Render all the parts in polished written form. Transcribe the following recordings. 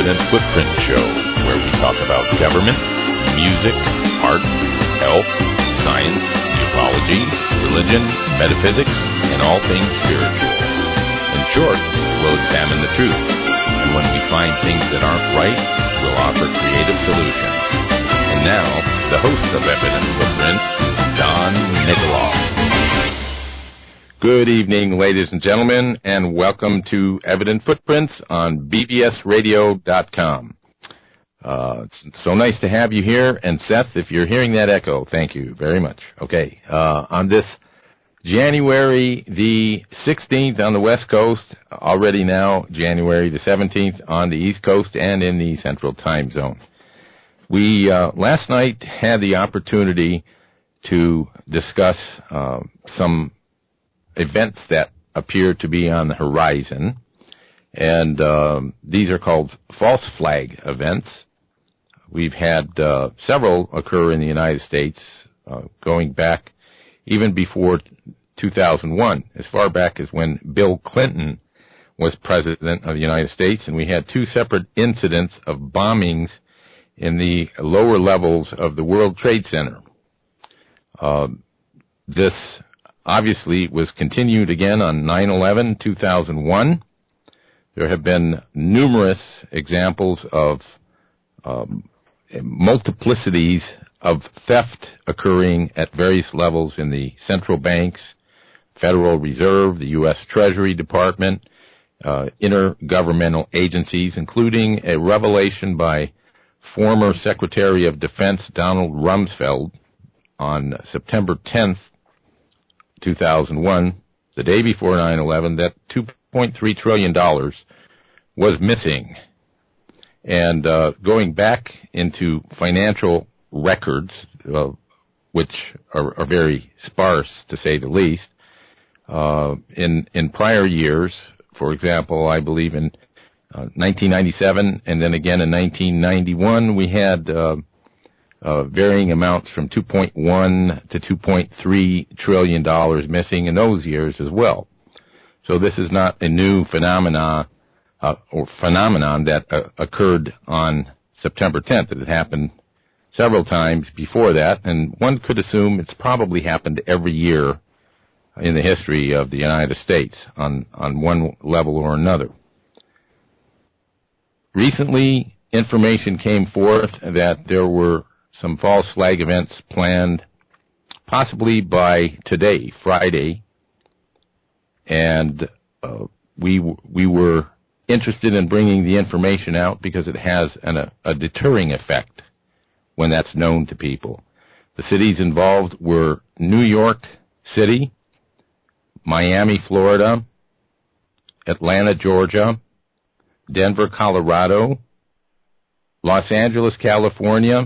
Evident Footprint Show, where we talk about government, music, art, health, science, ufology, religion, metaphysics, and all things spiritual. In short, we'll examine the truth, and when we find things that aren't right, we'll offer creative solutions. And now, the host of Evident Footprints, Don Nikoloff. Good evening, ladies and gentlemen, and welcome to Evident Footprints on bbsradio.com. It's so nice to have you here, and Seth, if you're hearing that echo, thank you very much. Okay, on this January the 16th on the West Coast, already now January the 17th on the East Coast and in the Central Time Zone. We last night had the opportunity to discuss some events that appear to be on the horizon, and these are called false flag events. We've had several occur in the United States going back even before 2001, as far back as when Bill Clinton was president of the United States, and we had two separate incidents of bombings in the lower levels of the World Trade Center. This obviously was continued again on 9/11/2001. There have been numerous examples of multiplicities of theft occurring at various levels in the central banks, Federal Reserve, the U.S. Treasury Department, intergovernmental agencies, including a revelation by former Secretary of Defense Donald Rumsfeld on September 10th, 2001, the day before 9/11, that $2.3 trillion was missing. And going back into financial records, which are very sparse, to say the least, in prior years, for example, I believe in 1997 and then again in 1991, we had varying amounts from $2.1 to $2.3 trillion missing in those years as well. So this is not a new phenomenon that occurred on September 10th. It had happened several times before that, and one could assume it's probably happened every year in the history of the United States on one level or another. Recently, information came forth that there were some false flag events planned possibly by today, Friday, and we were interested in bringing the information out because it has a deterring effect when that's known to people. The cities involved were New York City, Miami, Florida, Atlanta, Georgia, Denver, Colorado, Los Angeles, California,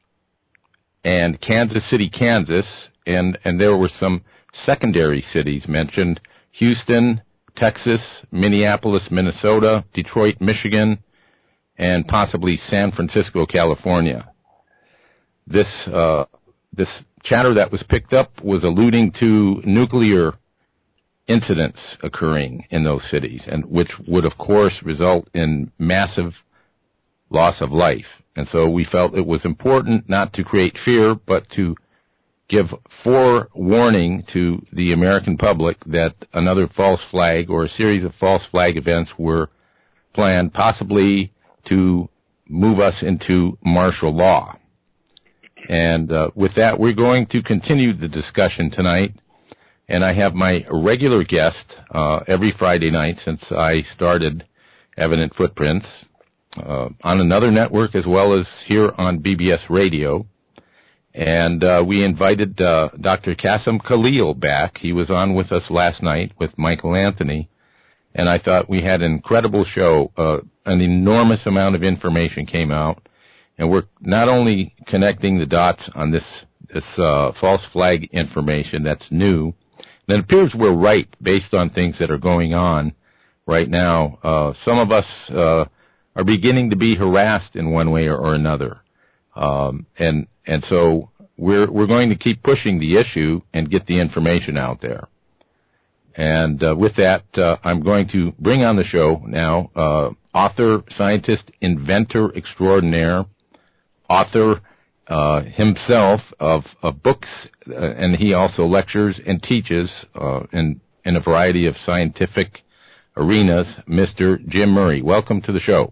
and Kansas City, Kansas, and there were some secondary cities mentioned: Houston, Texas, Minneapolis, Minnesota, Detroit, Michigan, and possibly San Francisco, California. This chatter that was picked up was alluding to nuclear incidents occurring in those cities, and which would, of course, result in massive loss of life. And so we felt it was important not to create fear, but to give forewarning to the American public that another false flag or a series of false flag events were planned, possibly to move us into martial law. And with that, we're going to continue the discussion tonight. And I have my regular guest every Friday night since I started Evident Footprints on another network as well as here on BBS Radio. And we invited Dr. Qasim Khalil back. He was on with us last night with Michael Anthony. And I thought we had an incredible show. An enormous amount of information came out. And we're not only connecting the dots on this false flag information that's new, and it appears we're right based on things that are going on right now. Some of us are beginning to be harassed in one way or another. And so we're going to keep pushing the issue and get the information out there. And with that, I'm going to bring on the show now author, scientist, inventor extraordinaire, author himself of books, and he also lectures and teaches in a variety of scientific arenas, Mr. Jim Murray. Welcome to the show.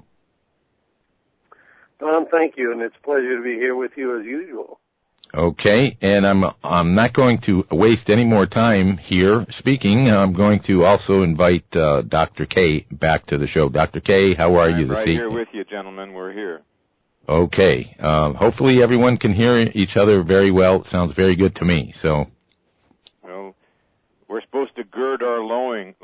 Tom, thank you, and it's a pleasure to be here with you as usual. Okay, and I'm not going to waste any more time here speaking. I'm going to also invite Dr. K back to the show. Dr. K, how are you this evening? I'm right here with you, gentlemen. We're here. Okay. Hopefully everyone can hear each other very well. It sounds very good to me. So, well, we're supposed to gird our loins,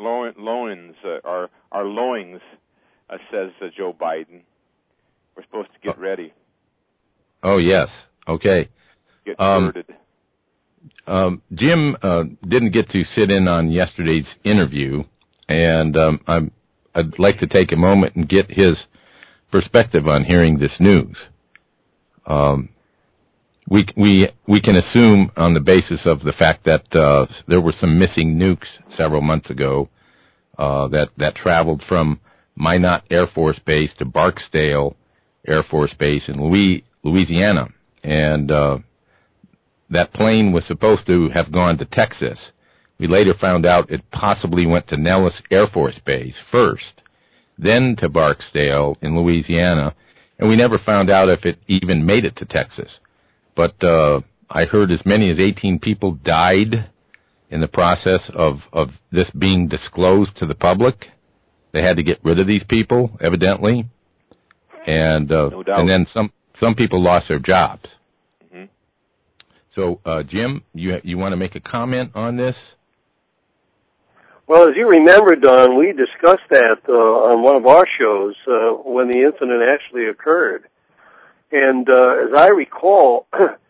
says Joe Biden. We're supposed to get ready. Oh yes. Okay. Get girded. Jim didn't get to sit in on yesterday's interview, and I'd like to take a moment and get his perspective on hearing this news. We can assume on the basis of the fact that there were some missing nukes several months ago that traveled from Minot Air Force Base to Barksdale Air Force Base in Louisiana, and that plane was supposed to have gone to Texas. We later found out it possibly went to Nellis Air Force Base first, then to Barksdale in Louisiana, and we never found out if it even made it to Texas. But I heard as many as 18 people died in the process of this being disclosed to the public. They had to get rid of these people, evidently, and no doubt. And then some people lost their jobs. Mm-hmm. So, Jim, you want to make a comment on this? Well, as you remember, Don, we discussed that on one of our shows when the incident actually occurred. And as I recall, it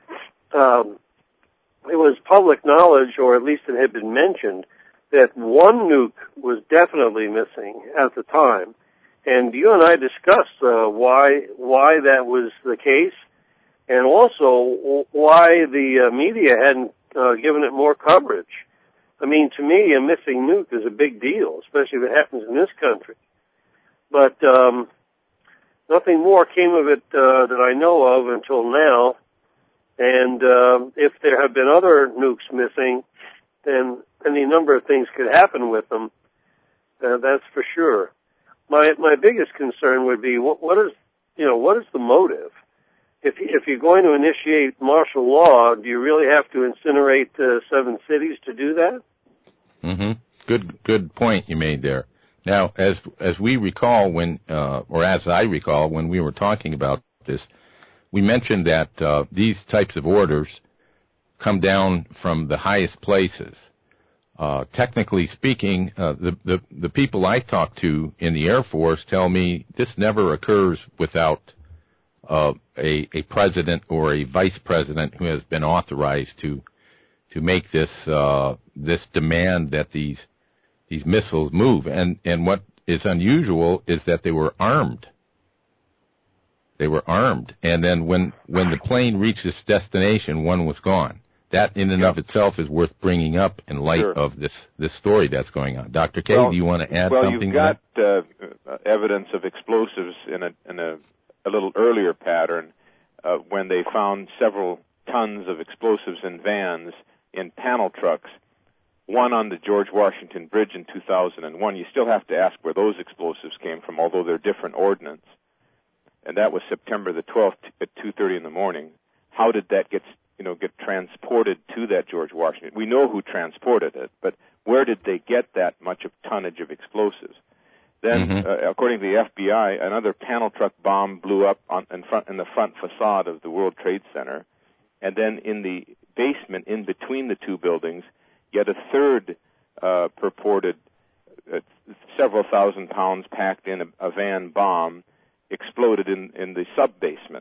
was public knowledge, or at least it had been mentioned, that one nuke was definitely missing at the time. And you and I discussed why that was the case, and also why the media hadn't given it more coverage. I mean, to me, a missing nuke is a big deal, especially if it happens in this country. But nothing more came of it that I know of until now. And if there have been other nukes missing, then any number of things could happen with them. That's for sure. My biggest concern would be what is the motive? If you're going to initiate martial law, do you really have to incinerate 7 cities to do that? Mm-hmm. Good point you made there. Now, as we recall as I recall when we were talking about this, we mentioned that these types of orders come down from the highest places. Technically speaking, the people I talk to in the Air Force tell me this never occurs without a president or a vice president who has been authorized to make this demand that these missiles move. And what is unusual is that they were armed. They were armed, and then when the plane reached its destination, one was gone. That in and of itself is worth bringing up in light of this story that's going on. Dr. K, do you want to add something? Well, you've got evidence of explosives in a little earlier pattern when they found several tons of explosives in vans in panel trucks, one on the George Washington Bridge in 2001. You still have to ask where those explosives came from, although they're different ordnance. And that was September the 12th at 2:30 in the morning. How did that get transported to that George Washington? We know who transported it, but where did they get that much of tonnage of explosives? Then, according to the FBI, another panel truck bomb blew up in the front facade of the World Trade Center, and then in the basement in between the two buildings, yet a third purported several thousand pounds packed in a van bomb exploded in the sub-basement.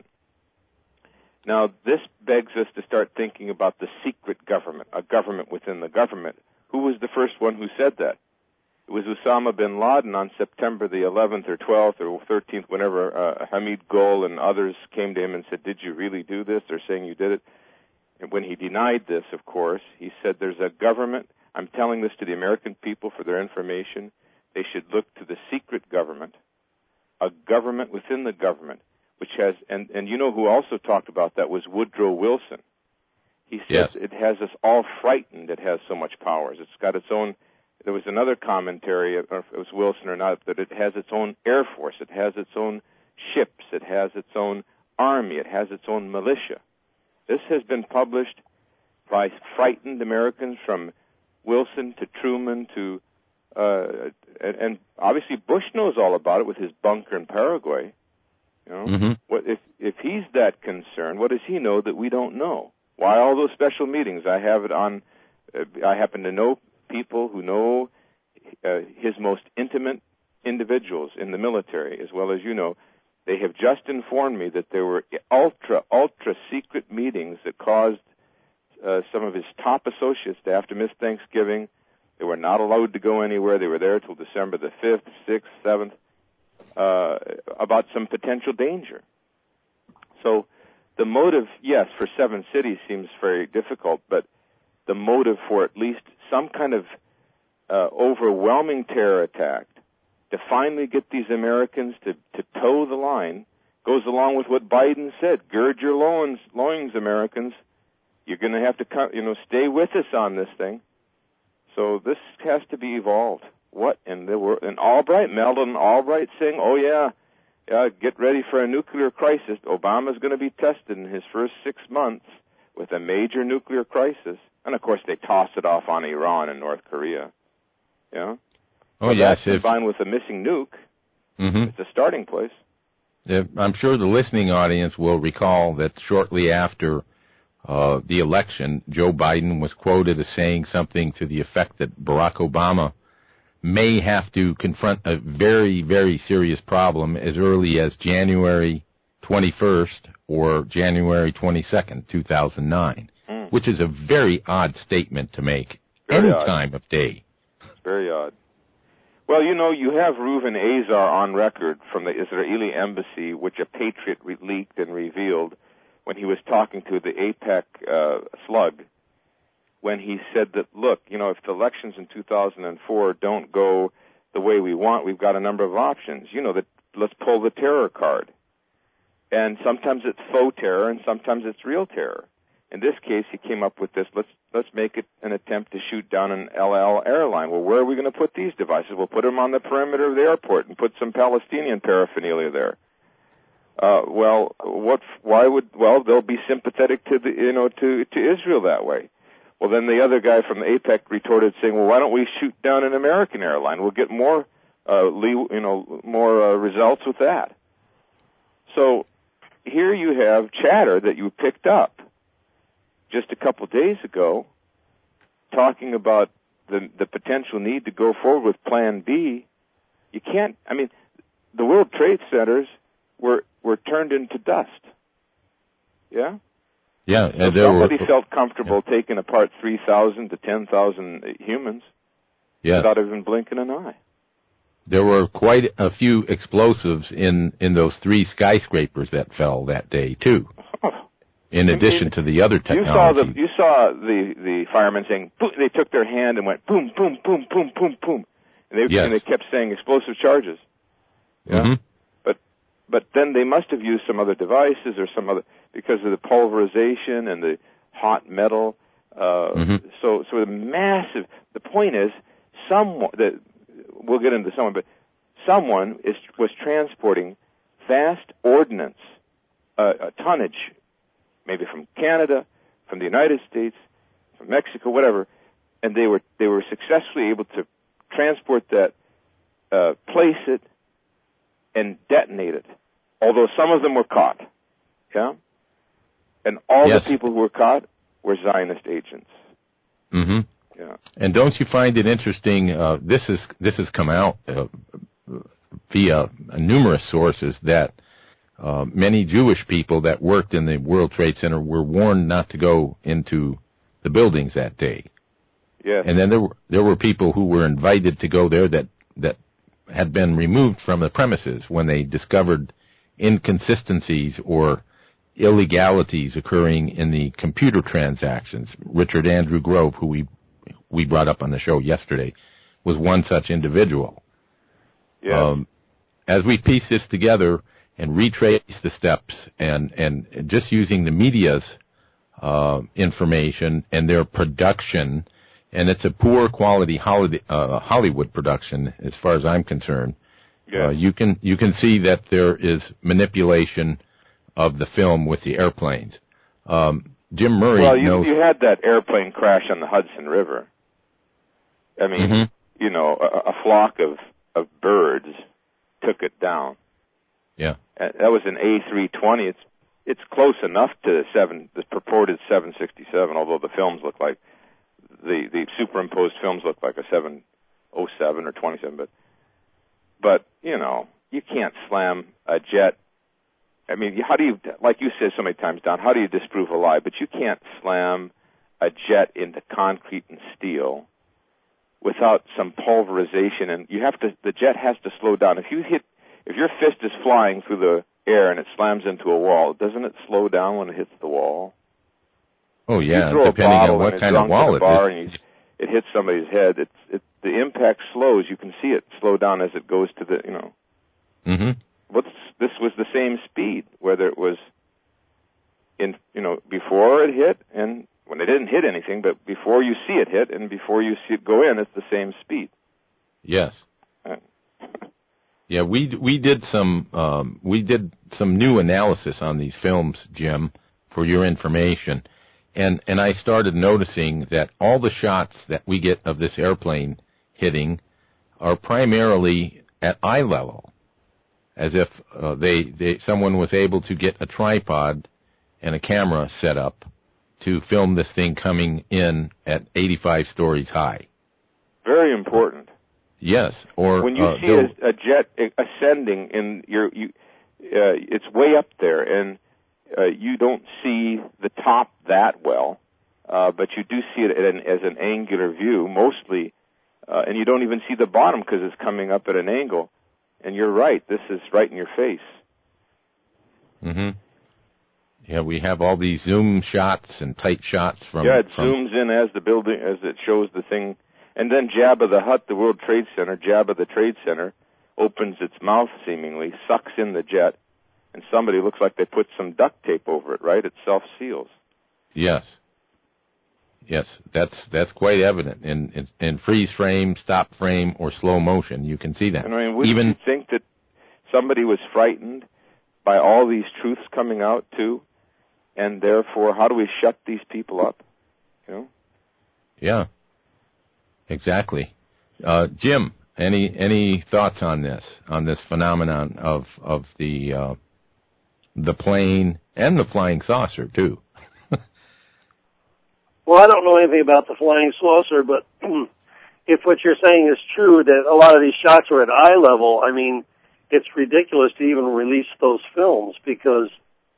Now, this begs us to start thinking about the secret government, a government within the government. Who was the first one who said that? It was Osama bin Laden on September the 11th or 12th or 13th, whenever Hamid Gul and others came to him and said, "Did you really do this?" They're saying you did it. And when he denied this, of course, he said there's a government. I'm telling this to the American people for their information. They should look to the secret government a government within the government, which has, and you know who also talked about that was Woodrow Wilson. He said it has us all frightened. It has so much powers. It's got its own. There was another commentary, I don't know if it was Wilson or not, that it has its own air force. It has its own ships. It has its own army. It has its own militia. This has been published by frightened Americans from Wilson to Truman to, and obviously Bush knows all about it with his bunker in Paraguay. You know, what if he's that concerned? What does he know that we don't know? Why all those special meetings? I have it on. I happen to know people who know his most intimate individuals in the military, as well as you know. They have just informed me that there were ultra secret meetings that caused some of his top associates to have to miss Thanksgiving. They were not allowed to go anywhere. They were there till December the 5th, 6th, 7th, about some potential danger. So the motive, yes, for 7 cities seems very difficult, but the motive for at least some kind of overwhelming terror attack to finally get these Americans to toe the line goes along with what Biden said. Gird your loins, Americans. You're going to have to stay with us on this thing. So this has to be evolved. What in the world? And Madeleine Albright saying, oh, yeah, get ready for a nuclear crisis. Obama's going to be tested in his first 6 months with a major nuclear crisis. And, of course, they toss it off on Iran and North Korea. Yeah. Oh, yes. Combined with a missing nuke, it's a starting place. I'm sure the listening audience will recall that shortly after the election, Joe Biden was quoted as saying something to the effect that Barack Obama may have to confront a very, very serious problem as early as January 21st or January 22nd, 2009, which is a very odd statement to make any time of day. It's very odd. Well, you know, you have Reuven Azar on record from the Israeli embassy, which a patriot leaked and revealed when he was talking to the AIPAC slug, when he said that, look, you know, if the elections in 2004 don't go the way we want, we've got a number of options. You know, that let's pull the terror card. And sometimes it's faux terror and sometimes it's real terror. In this case, he came up with this, let's make it an attempt to shoot down an El Al airline. Well, where are we going to put these devices? We'll put them on the perimeter of the airport and put some Palestinian paraphernalia there. They'll be sympathetic to to Israel that way. Well, then the other guy from the AIPAC retorted saying, well, why don't we shoot down an American airline? We'll get more results with that. So here you have chatter that you picked up just a couple of days ago, talking about the potential need to go forward with Plan B. You can't. I mean, the World Trade Centers were turned into dust. Yeah. Yeah. So somebody felt comfortable taking apart 3,000 to 10,000 humans without even blinking an eye. There were quite a few explosives in those 3 skyscrapers that fell that day too. In addition to the other technology. You saw the firemen saying, boom, they took their hand and went boom, boom, boom, boom, boom, boom. And they kept saying explosive charges. Yeah. But then they must have used some other devices or some other, because of the pulverization and the hot metal. So the massive, the point is, we'll get into someone, but someone was transporting vast ordnance, tonnage, maybe from Canada, from the United States, from Mexico, whatever, and they were successfully able to transport that, place it, and detonate it. Although some of them were caught, yeah, and all the people who were caught were Zionist agents. Yeah. And don't you find it interesting? This has come out via numerous sources that. Many Jewish people that worked in the World Trade Center were warned not to go into the buildings that day. Yes. And then there were people who were invited to go there that had been removed from the premises when they discovered inconsistencies or illegalities occurring in the computer transactions. Richard Andrew Grove, who we brought up on the show yesterday, was one such individual. Yes. as we piece this together and retrace the steps and just using the media's information and their production, and it's a poor quality Hollywood production as far as I'm concerned. Yeah. You can see that there is manipulation of the film with the airplanes. Jim Murray knows. You had that airplane crash on the Hudson River. I mean, a flock of birds took it down. Yeah. That was an A320. It's close enough to the purported 767, although the films look like the superimposed films look like a 707 or 27. But you can't slam a jet. I mean, how do you, like you said so many times, Don, how do you disprove a lie? But you can't slam a jet into concrete and steel without some pulverization, and the jet has to slow down. If your fist is flying through the air and it slams into a wall, doesn't it slow down when it hits the wall? Oh yeah, depending on what kind of wall it is. And it hits somebody's head. The impact slows. You can see it slow down as it goes to the Mm-hmm. This was the same speed, whether it was before it hit and when it didn't hit anything, but before you see it hit and before you see it go in, it's the same speed. Yes. Yeah, we did some new analysis on these films, Jim, for your information, and I started noticing that all the shots that we get of this airplane hitting are primarily at eye level, as if someone was able to get a tripod and a camera set up to film this thing coming in at 85 stories high. Very important. Yes, or when you see a jet ascending in it's way up there, and you don't see the top that well, but you do see it as an angular view mostly, and you don't even see the bottom because it's coming up at an angle. And you're right; this is right in your face. Mm-hmm. Yeah, we have all these zoom shots and tight shots from. Yeah, it zooms in as it shows the thing. And then Jabba the Hutt, the World Trade Center, Jabba the Trade Center, opens its mouth seemingly, sucks in the jet, and somebody looks like they put some duct tape over it, right? It self-seals. Yes. Yes, that's quite evident. In freeze frame, stop frame, or slow motion, you can see that. And I mean, wouldn't you think that somebody was frightened by all these truths coming out, too? And therefore, how do we shut these people up? Yeah. Exactly. Jim, any thoughts on this phenomenon of the plane and the flying saucer too? Well, I don't know anything about the flying saucer, but if what you're saying is true, that a lot of these shots are at eye level, I mean, it's ridiculous to even release those films because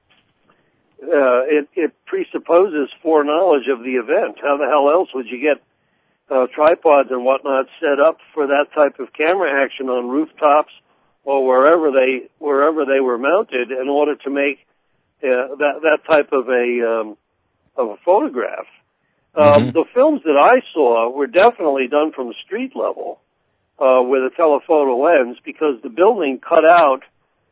it presupposes foreknowledge of the event. How the hell else would you get tripods and whatnot set up for that type of camera action on rooftops or wherever they were mounted in order to make that type of a photograph? Mm-hmm. The films that I saw were definitely done from street level with a telephoto lens because the building cut out,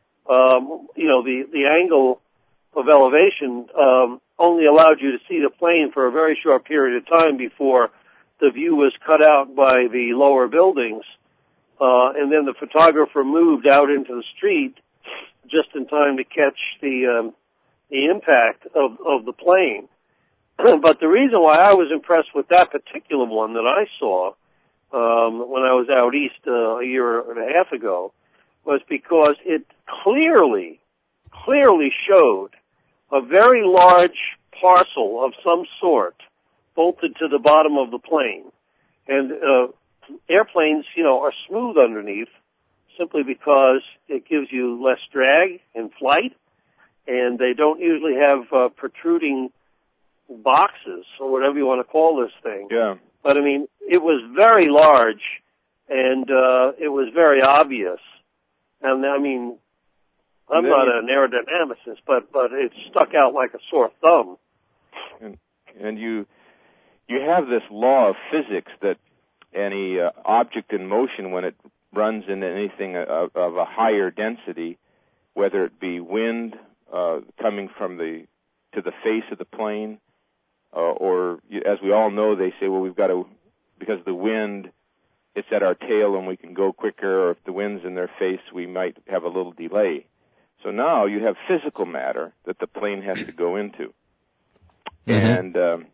the angle of elevation only allowed you to see the plane for a very short period of time before the view was cut out by the lower buildings, and then the photographer moved out into the street just in time to catch the impact of the plane. But the reason why I was impressed with that particular one that I saw when I was out east a year and a half ago was because it clearly showed a very large parcel of some sort bolted to the bottom of the plane. And airplanes, are smooth underneath simply because it gives you less drag in flight, and they don't usually have protruding boxes or whatever you want to call this thing. Yeah. But I mean, it was very large, and it was very obvious. And I mean, I'm not an aerodynamicist, but it stuck out like a sore thumb. And you have this law of physics that any object in motion, when it runs into anything of a higher density, whether it be wind coming from to the face of the plane, or as we all know, they say, well, we've got to, because the wind, it's at our tail and we can go quicker, or if the wind's in their face, we might have a little delay. So now you have physical matter that the plane has to go into, and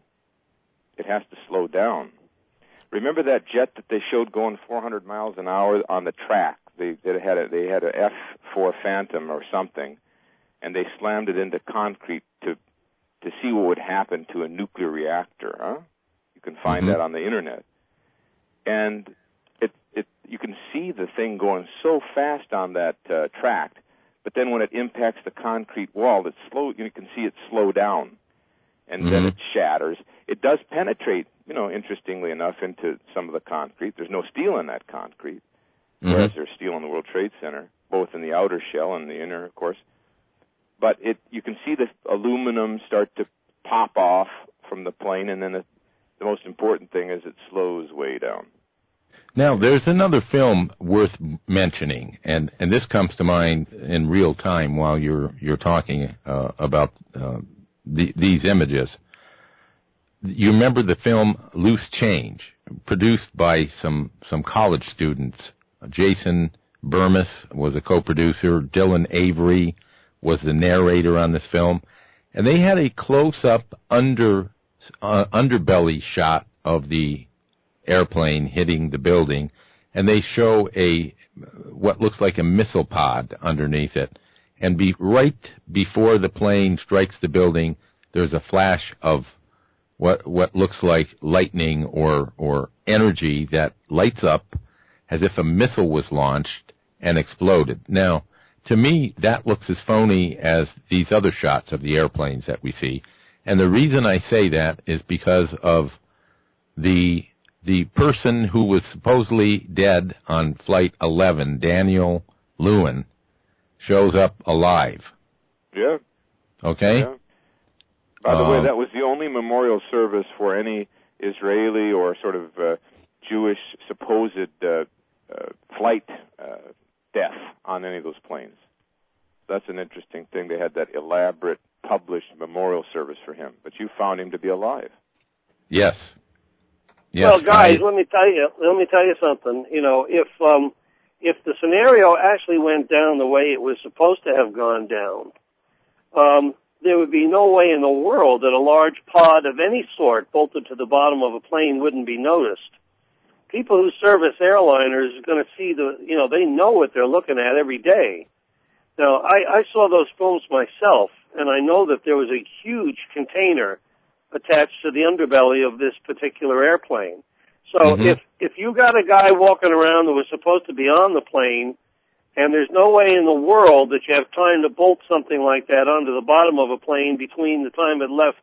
it has to slow down. Remember that jet that they showed going 400 miles an hour on the track? They had a F-4 Phantom or something, and they slammed it into concrete to see what would happen to a nuclear reactor. Huh? You can find that on the internet, and you can see the thing going so fast on that track. But then when it impacts the concrete wall, you can see it slow down, and then it shatters. It does penetrate, interestingly enough, into some of the concrete. There's no steel in that concrete, whereas there's steel in the World Trade Center, both in the outer shell and the inner, of course. But you can see the aluminum start to pop off from the plane, and then the most important thing is it slows way down. Now, there's another film worth mentioning, and this comes to mind in real time while you're talking about these images. You remember the film Loose Change, produced by some college students. Jason Burmis was a co-producer. Dylan Avery was the narrator on this film. And they had a close-up underbelly shot of the airplane hitting the building, and they show what looks like a missile pod underneath it. And right before the plane strikes the building, there's a flash of what looks like lightning or energy that lights up as if a missile was launched and exploded. Now, to me, that looks as phony as these other shots of the airplanes that we see. And the reason I say that is because of the person who was supposedly dead on Flight 11, Daniel Lewin, shows up alive. Yeah. Okay? Yeah. By the way, that was the only memorial service for any Israeli or sort of Jewish supposed flight death on any of those planes. That's an interesting thing. They had that elaborate published memorial service for him, but you found him to be alive. Yes. Well, guys, let me tell you something. If the scenario actually went down the way it was supposed to have gone down, there would be no way in the world that a large pod of any sort bolted to the bottom of a plane wouldn't be noticed. People who service airliners are going to see they know what they're looking at every day. Now, I saw those films myself, and I know that there was a huge container attached to the underbelly of this particular airplane. So if you got a guy walking around that was supposed to be on the plane, and there's no way in the world that you have time to bolt something like that onto the bottom of a plane between the time it left,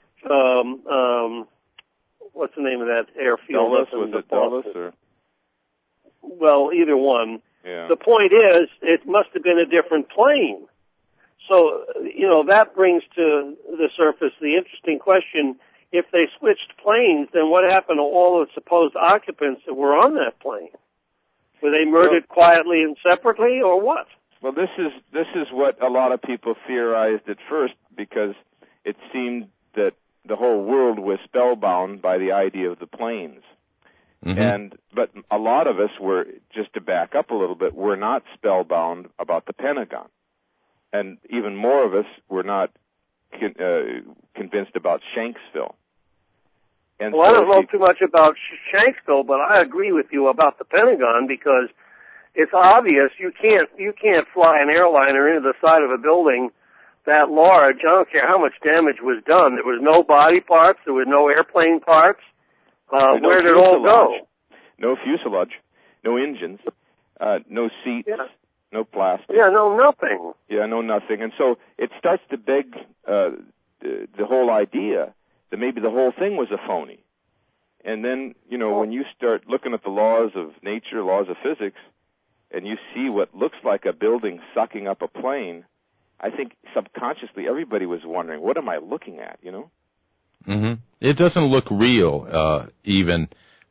what's the name of that airfield? Dulles, was it Dulles? Or? Well, either one. Yeah. The point is, it must have been a different plane. So, that brings to the surface the interesting question, if they switched planes, then what happened to all the supposed occupants that were on that plane? Were they murdered quietly and separately, or what? Well, this is what a lot of people theorized at first, because it seemed that the whole world was spellbound by the idea of the planes. But a lot of us were, just to back up a little bit, were not spellbound about the Pentagon. And even more of us were not convinced about Shanksville. And well, I don't know too much about Shanksville, but I agree with you about the Pentagon, because it's obvious you can't fly an airliner into the side of a building that large. I don't care how much damage was done. There was no body parts. There was no airplane parts. Where did it all go? No fuselage, no engines, no seats, no plastic. Yeah, no nothing. Yeah, no nothing. And so it starts to beg the whole idea that maybe the whole thing was a phony. And then, when you start looking at the laws of nature, laws of physics, and you see what looks like a building sucking up a plane, I think subconsciously everybody was wondering, what am I looking at, It doesn't look real, even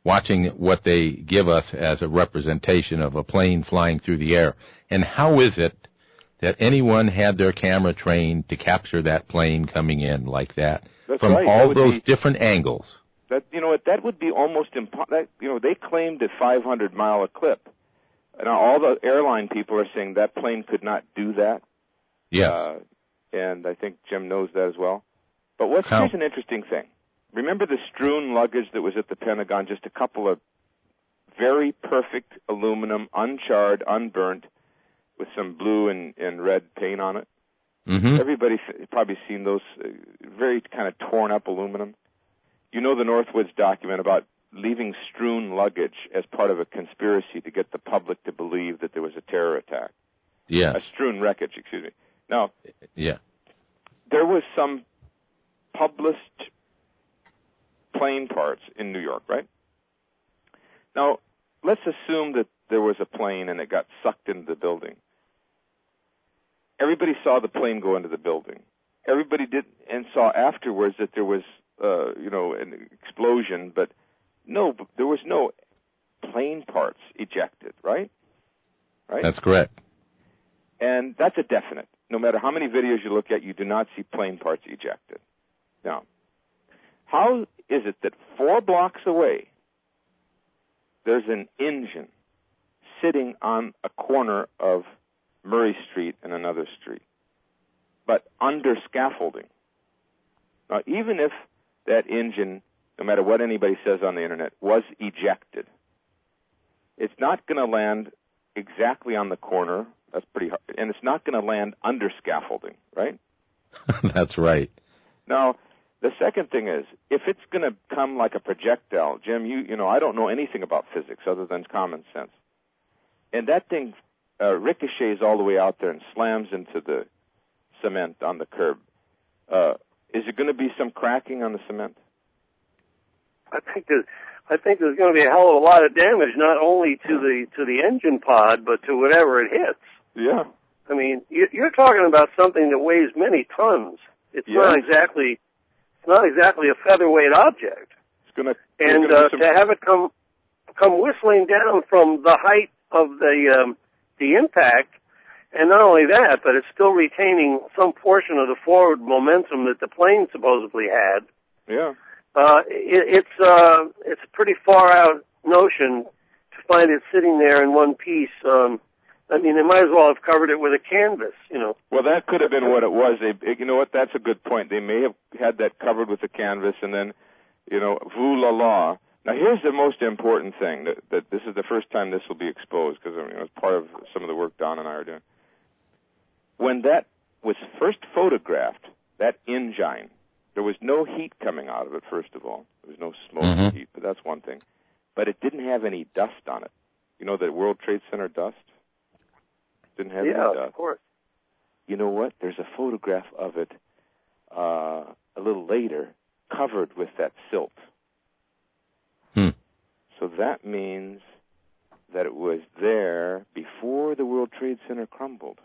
watching what they give us as a representation of a plane flying through the air. And how is it that anyone had their camera trained to capture that plane coming in like that? That's from right. all those different angles? That, you know what, that would be almost impossible. You know, they claimed a 500-mile a clip. Now, all the airline people are saying that plane could not do that. Yes. And I think Jim knows that as well. But here's an interesting thing. Remember the strewn luggage that was at the Pentagon, just a couple of very perfect aluminum, uncharred, unburnt, with some blue and red paint on it? Mm-hmm. Everybody's probably seen those very kind of torn up aluminum. You know the Northwoods document about leaving strewn luggage as part of a conspiracy to get the public to believe that there was a terror attack. Yes. A strewn wreckage, excuse me. Now, yeah, there was some published plane parts in New York, right? Now, let's assume that there was a plane and it got sucked into the building. Everybody saw the plane go into the building. Everybody did and saw afterwards that there was, an explosion, but there was no plane parts ejected, right? Right? That's correct. And that's a definite. No matter how many videos you look at, you do not see plane parts ejected. Now, how is it that 4 blocks away, there's an engine sitting on a corner of Murray Street and another street, but under scaffolding? Now, even if that engine, no matter what anybody says on the internet, was ejected, it's not going to land exactly on the corner. That's pretty hard. And it's not going to land under scaffolding, right? That's right. Now, the second thing is, if it's going to come like a projectile, Jim, you know, I don't know anything about physics other than common sense. And that thing ricochets all the way out there and slams into the cement on the curb. Is there going to be some cracking on the cement? I think there's going to be a hell of a lot of damage, not only to the engine pod, but to whatever it hits. Yeah. I mean, you're talking about something that weighs many tons. It's not exactly a featherweight object. To have it come whistling down from the height of the impact, and not only that, but it's still retaining some portion of the forward momentum that the plane supposedly had. Yeah. It's a pretty far out notion to find it sitting there in one piece. I mean, they might as well have covered it with a canvas, you know. Well, that could have been what it was. You know what? That's a good point. They may have had that covered with a canvas, and then, you know, voo la la. Now, here's the most important thing that this is the first time this will be exposed, because I mean, it was part of some of the work Don and I are doing. When that was first photographed, that engine, there was no heat coming out of it, first of all. There was no smoke or heat, but that's one thing. But it didn't have any dust on it. You know, the World Trade Center dust? Didn't have any dust. Yeah, of course. You know what? There's a photograph of it a little later, covered with that silt. So that means that it was there before the World Trade Center crumbled.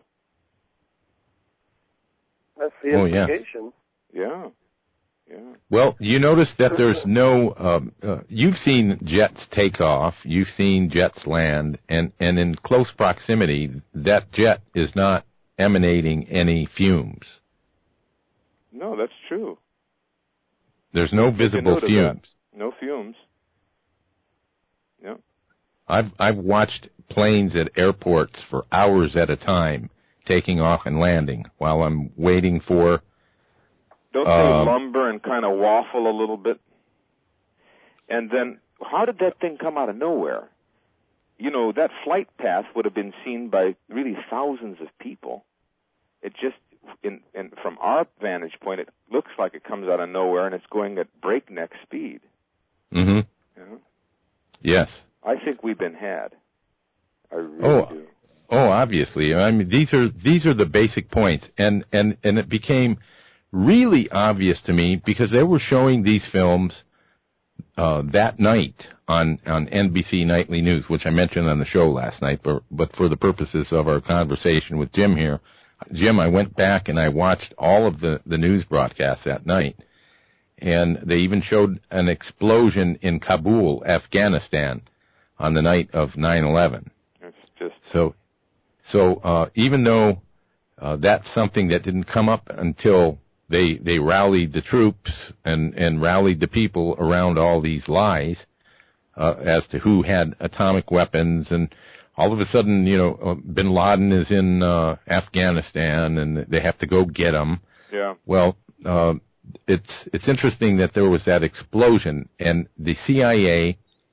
That's the implication. Yeah. Well, you notice that there's no, you've seen jets take off, you've seen jets land, and in close proximity, that jet is not emanating any fumes. No, that's true. There's no visible fumes. No fumes. Yeah. I've watched planes at airports for hours at a time taking off and landing while I'm waiting for... Don't they lumber and kind of waffle a little bit? And then, how did that thing come out of nowhere? You know, that flight path would have been seen by really thousands of people. It just, from our vantage point, it looks like it comes out of nowhere, and it's going at breakneck speed. Mm-hmm. You know? Yes. I think we've been had. I really do. Oh, obviously. I mean, these are the basic points, and it became really obvious to me because they were showing these films that night on NBC Nightly News, which I mentioned on the show last night. But for the purposes of our conversation with Jim here, Jim, I went back and I watched all of the news broadcasts that night, and they even showed an explosion in Kabul, Afghanistan, on the night of 9/11. It's just so even though that's something that didn't come up until they rallied the troops and rallied the people around all these lies as to who had atomic weapons, and all of a sudden, bin Laden is in Afghanistan and they have to go get him. Yeah. Well, it's interesting that there was that explosion, and the CIA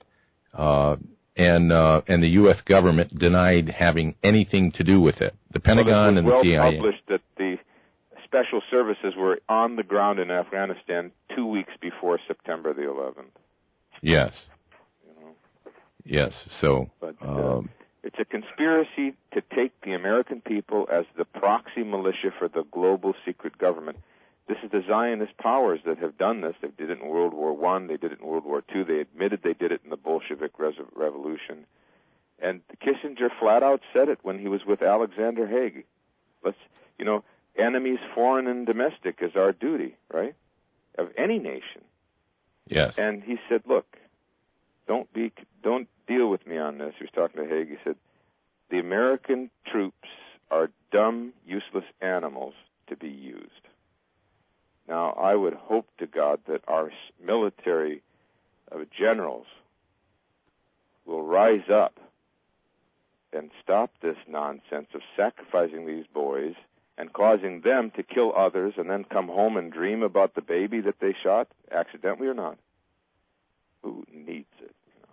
and the U.S. government denied having anything to do with it. The Pentagon and the CIA. Well published that the special services were on the ground in Afghanistan 2 weeks before September the 11th. Yes. Yes. So. But it's a conspiracy to take the American people as the proxy militia for the global secret government. This is the Zionist powers that have done this. They did it in World War I. They did it in World War II. They admitted they did it in the Bolshevik Revolution. And Kissinger flat out said it when he was with Alexander Haig. Enemies, foreign and domestic, is our duty, right? Of any nation. Yes. And he said, look, don't deal with me on this. He was talking to Haig. He said, the American troops are dumb, useless animals to be used. Now, I would hope to God that our military generals will rise up and stop this nonsense of sacrificing these boys and causing them to kill others and then come home and dream about the baby that they shot, accidentally or not. Who needs it?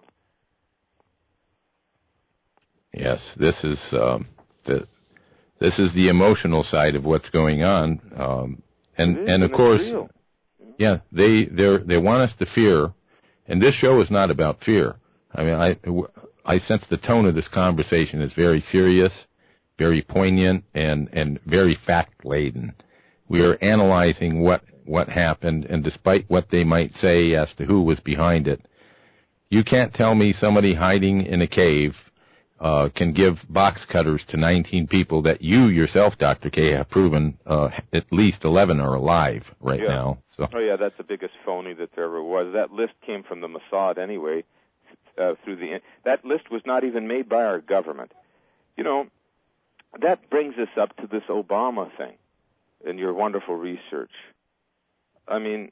Yes, this is the emotional side of what's going on, and of course, real. Yeah, they want us to fear, and this show is not about fear. I mean, I sense the tone of this conversation is very serious, very poignant, and very fact-laden. We are analyzing what happened, and despite what they might say as to who was behind it, you can't tell me somebody hiding in a cave can give box cutters to 19 people that you yourself, Dr. K, have proven at least 11 are alive now. So. Oh, yeah, that's the biggest phony that there ever was. That list came from the Mossad anyway. That list was not even made by our government. That brings us up to this Obama thing and your wonderful research. I mean,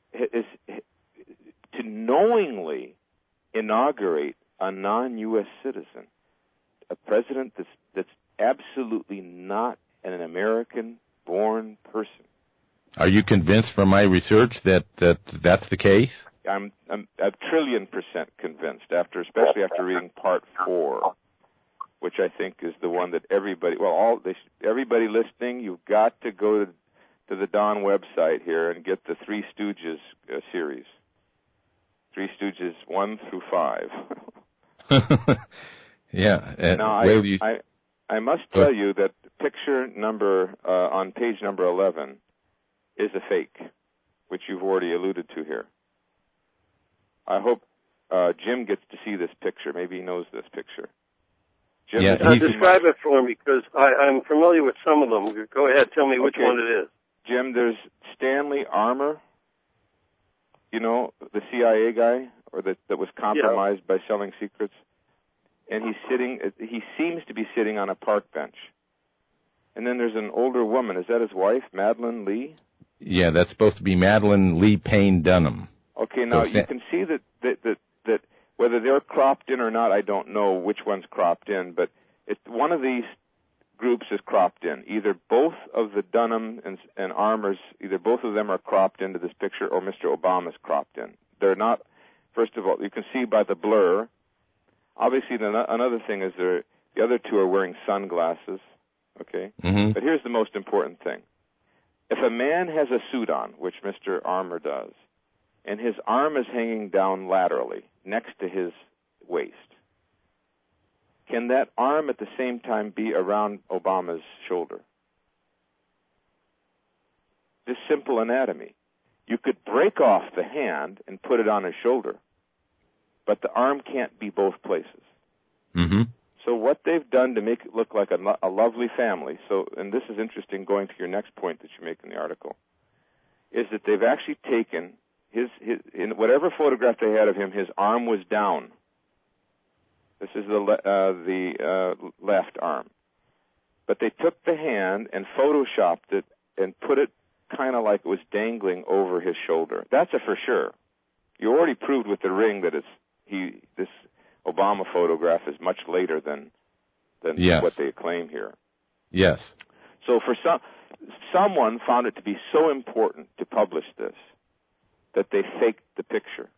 to knowingly inaugurate a non-U.S. citizen, a president that's absolutely not an American-born person. Are you convinced from my research that that's the case? I'm a trillion% convinced, especially after reading Part 4, which I think is the one that everybody listening, you've got to go to the Don website here and get the Three Stooges series. Three Stooges 1 through 5. Yeah. Now, I must tell you that picture number on page number 11 is a fake, which you've already alluded to here. I hope Jim gets to see this picture. Maybe he knows this picture. Jim, describe it for me, because I'm familiar with some of them. Go ahead, tell me which one it is. Jim, there's Stanley Armour, the CIA guy, or that was compromised by selling secrets. And he seems to be sitting on a park bench. And then there's an older woman. Is that his wife, Madeline Lee? Yeah, that's supposed to be Madeline Lee Payne Dunham. Okay, now you can see that whether they're cropped in or not, I don't know which one's cropped in, but one of these groups is cropped in. Either both of the Dunham and Armours, either both of them are cropped into this picture, or Mr. Obama's cropped in. They're not. First of all, you can see by the blur. Obviously, another thing is the other two are wearing sunglasses, okay? Mm-hmm. But here's the most important thing. If a man has a suit on, which Mr. Armour does, and his arm is hanging down laterally next to his waist, can that arm at the same time be around Obama's shoulder? Just simple anatomy. You could break off the hand and put it on his shoulder, but the arm can't be both places. Mm-hmm. So what they've done to make it look like a lovely family, and this is interesting going to your next point that you make in the article, is that they've actually taken in whatever photograph they had of him, his arm was down. This is the left arm. But they took the hand and photoshopped it and put it kind of like it was dangling over his shoulder. That's a for sure. You already proved with the ring that this Obama photograph is much later than yes. what they claim here. Yes. So for someone found it to be so important to publish this that they faked the picture.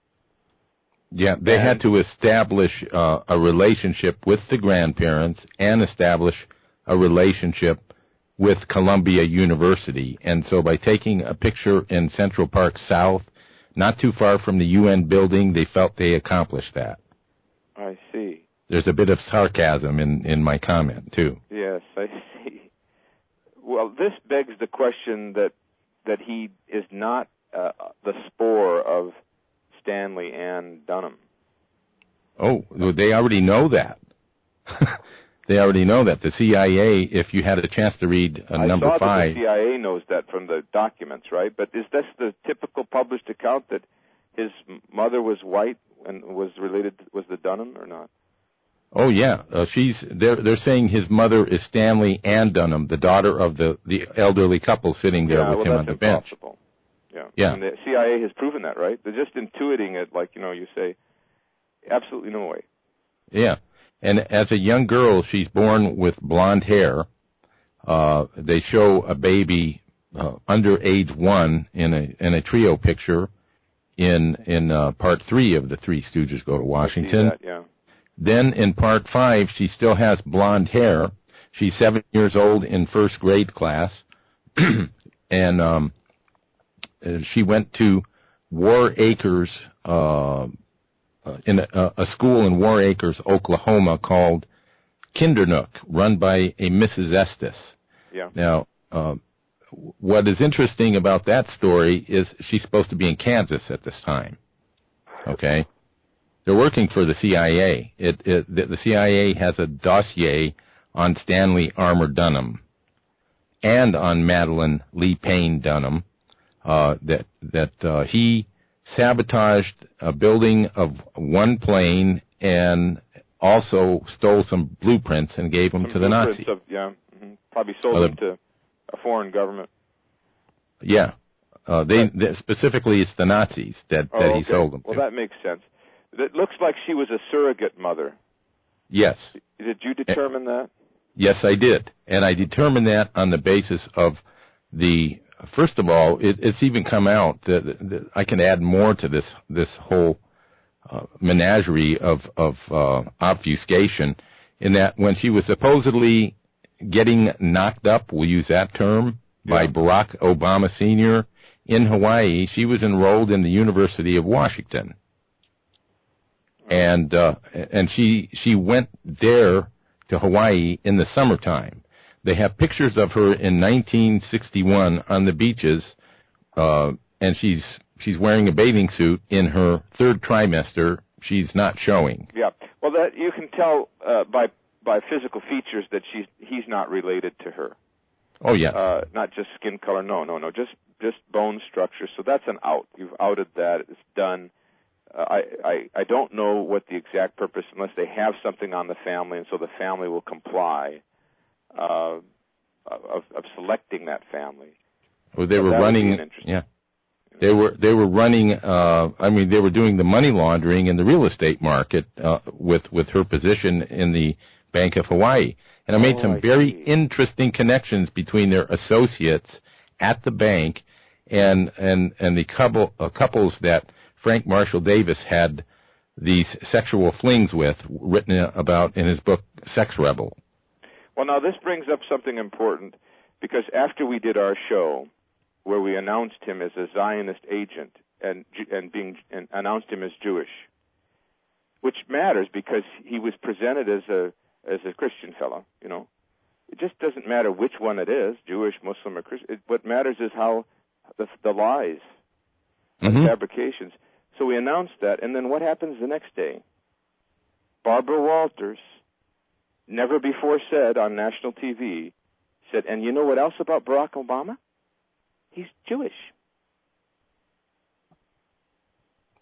Yeah, they had to establish a relationship with the grandparents and establish a relationship with Columbia University. And so by taking a picture in Central Park South, not too far from the UN building, they felt they accomplished that. I see. There's a bit of sarcasm in my comment, too. Yes, I see. Well, this begs the question that he is not the spore of Stanley and Dunham. Oh, they already know that. They already know that. The CIA, if you had a chance to read number 5... I saw that the CIA knows that from the documents, right? But is this the typical published account that his mother was white and was the Dunham or not? Oh, yeah. They're saying his mother is Stanley Ann Dunham, the daughter of the elderly couple sitting there with him on the bench. Impossible. Yeah. Yeah. And the CIA has proven that, right? They're just intuiting it, like, you say, absolutely no way. Yeah. And as a young girl, she's born with blonde hair. They show a baby under age 1 in a trio picture in part 3 of the Three Stooges Go to Washington. I see that, yeah. Then in part 5, she still has blonde hair. She's 7 years old in first grade class, and she went to War Acres, in a school in War Acres, Oklahoma, called Kindernook, run by a Mrs. Estes. Yeah. Now, what is interesting about that story is she's supposed to be in Kansas at this time. Okay? They're working for the CIA. The CIA has a dossier on Stanley Armour Dunham and on Madeline Lee Payne Dunham that he sabotaged a building of one plane and also stole some blueprints and gave them to the Nazis. Probably sold them to a foreign government. Yeah. They specifically, it's the Nazis that he sold them to. Well, that makes sense. It looks like she was a surrogate mother. Yes. Did you determine that? Yes, I did. And I determined that on the basis of first of all, it's even come out that I can add more to this whole menagerie of obfuscation, in that when she was supposedly getting knocked up, we'll use that term, by Barack Obama Sr. in Hawaii, she was enrolled in the University of Washington. And she went there to Hawaii in the summertime. They have pictures of her in 1961 on the beaches, and she's wearing a bathing suit in her third trimester. She's not showing. Yeah, well, that you can tell by physical features that he's not related to her. Oh yes. Not just skin color. No, just bone structure. So that's an out. You've outed that. It's done. I don't know what the exact purpose, unless they have something on the family, and so the family will comply of selecting that family. Well, they were running. Yeah, they were running. They were doing the money laundering in the real estate market with her position in the Bank of Hawaii, and I made some very interesting connections between their associates at the bank and the couples that Frank Marshall Davis had these sexual flings with, written about in his book Sex Rebel. Well, now this brings up something important, because after we did our show, where we announced him as a Zionist agent and announced him as Jewish, which matters because he was presented as a Christian fellow. It just doesn't matter which one it is, Jewish, Muslim, or Christian. What matters is how the lies, the fabrications. So we announced that, and then what happens the next day? Barbara Walters, never before said on national TV, said, and you know what else about Barack Obama? He's Jewish.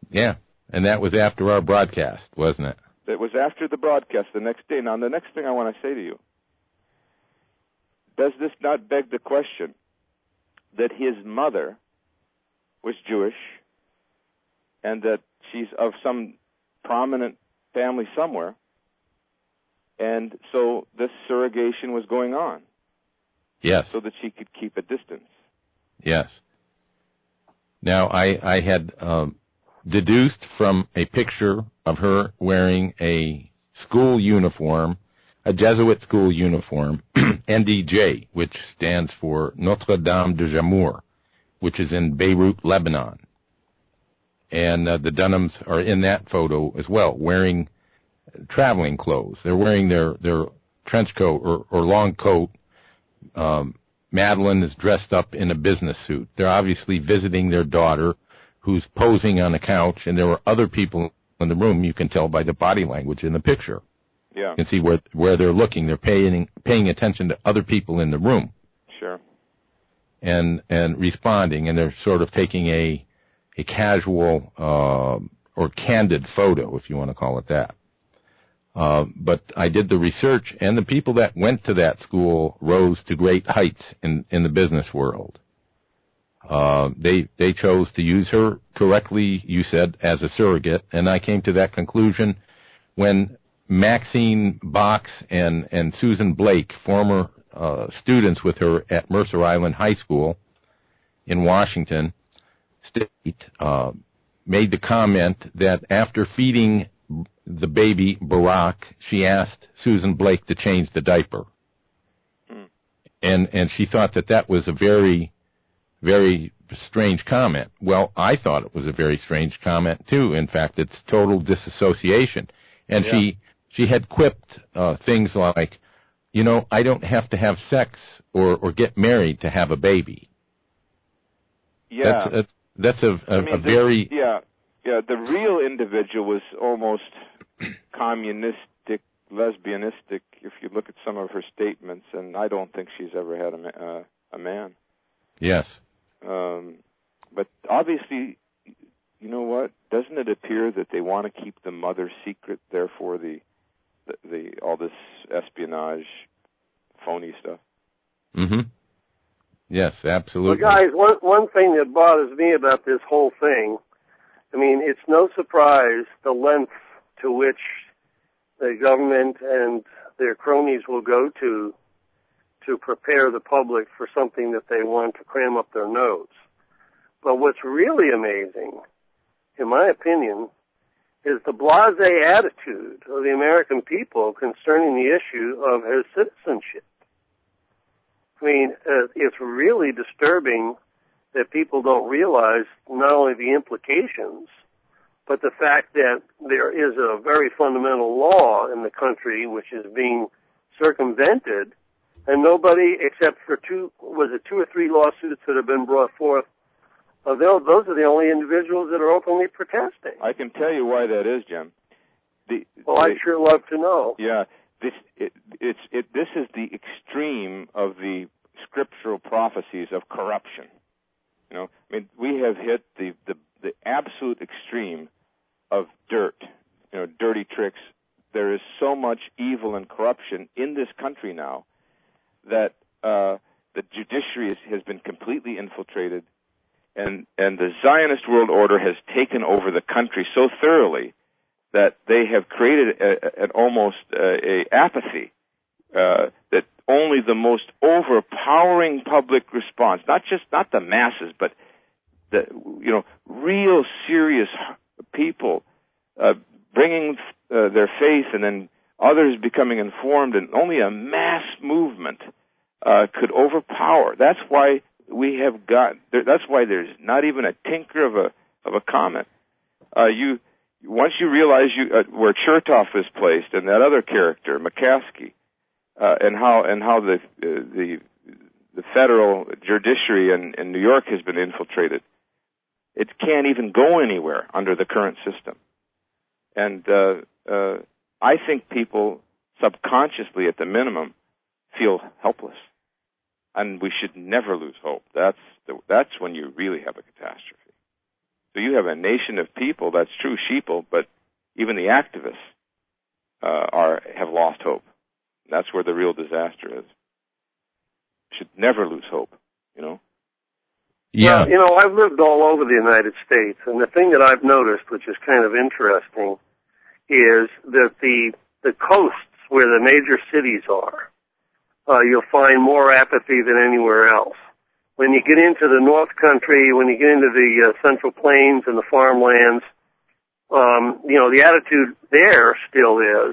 Yeah, and that was after our broadcast, wasn't it? It was after the broadcast the next day. Now, the next thing I want to say to you, does this not beg the question that his mother was Jewish and that she's of some prominent family somewhere, and so this surrogation was going on? Yes. So that she could keep a distance. Yes. Now, I had deduced from a picture of her wearing a school uniform, a Jesuit school uniform, NDJ, which stands for Notre Dame de Jamour, which is in Beirut, Lebanon. And the Dunhams are in that photo as well, wearing traveling clothes. They're wearing their trench coat or long coat. Madeline is dressed up in a business suit. They're obviously visiting their daughter, who's posing on a couch, and there were other people in the room. You can tell by the body language in the picture. Yeah. You can see where they're looking. They're paying attention to other people in the room. Sure. And responding, and they're sort of taking a casual or candid photo, if you want to call it that. But I did the research, and the people that went to that school rose to great heights in the business world. They chose to use her correctly, you said, as a surrogate, and I came to that conclusion when Maxine Box and Susan Blake, former students with her at Mercer Island High School in Washington State, made the comment that after feeding the baby Barack, she asked Susan Blake to change the diaper. And she thought that was a very, very strange comment. Well, I thought it was a very strange comment, too. In fact, it's total disassociation. And yeah. she had quipped things like, I don't have to have sex or get married to have a baby. Yeah. That's a very... Yeah, the real individual was almost communistic, lesbianistic, if you look at some of her statements, and I don't think she's ever had a man. Yes. But obviously, you know what? Doesn't it appear that they want to keep the mother secret, therefore the all this espionage, phony stuff? Mm-hmm. Yes, absolutely. Well, guys, one thing that bothers me about this whole thing, I mean, it's no surprise the length to which the government and their cronies will go to prepare the public for something that they want to cram up their nose. But what's really amazing, in my opinion, is the blasé attitude of the American people concerning the issue of his citizenship. I mean, it's really disturbing that people don't realize not only the implications, but the fact that there is a very fundamental law in the country which is being circumvented, and nobody except for two or three lawsuits that have been brought forth, those are the only individuals that are openly protesting. I can tell you why that is, Jim. I'd sure love to know. Yeah, this is the extreme of the scriptural prophecies of corruption. I mean, we have hit the absolute extreme of dirt, dirty tricks. There is so much evil and corruption in this country now that the judiciary has been completely infiltrated, and the Zionist world order has taken over the country so thoroughly that they have created an almost a apathy that only the most overpowering public response, not the masses, but the real serious people bringing their faith, and then others becoming informed, and only a mass movement could overpower. That's why that's why there's not even a tinker of a comment. Once you realize where Chertoff is placed, and that other character, McCaskey, and how the federal judiciary in New York has been infiltrated, it can't even go anywhere under the current system. And I think people subconsciously, at the minimum, feel helpless, and we should never lose hope. That's when you really have a catastrophe. So you have a nation of people, that's true, sheeple, but even the activists have lost hope. That's where the real disaster is. Should never lose hope, you know? Yeah. Well, I've lived all over the United States, and the thing that I've noticed, which is kind of interesting, is that the coasts where the major cities are, you'll find more apathy than anywhere else. When you get into the North Country, when you get into the Central Plains and the farmlands, the attitude there still is,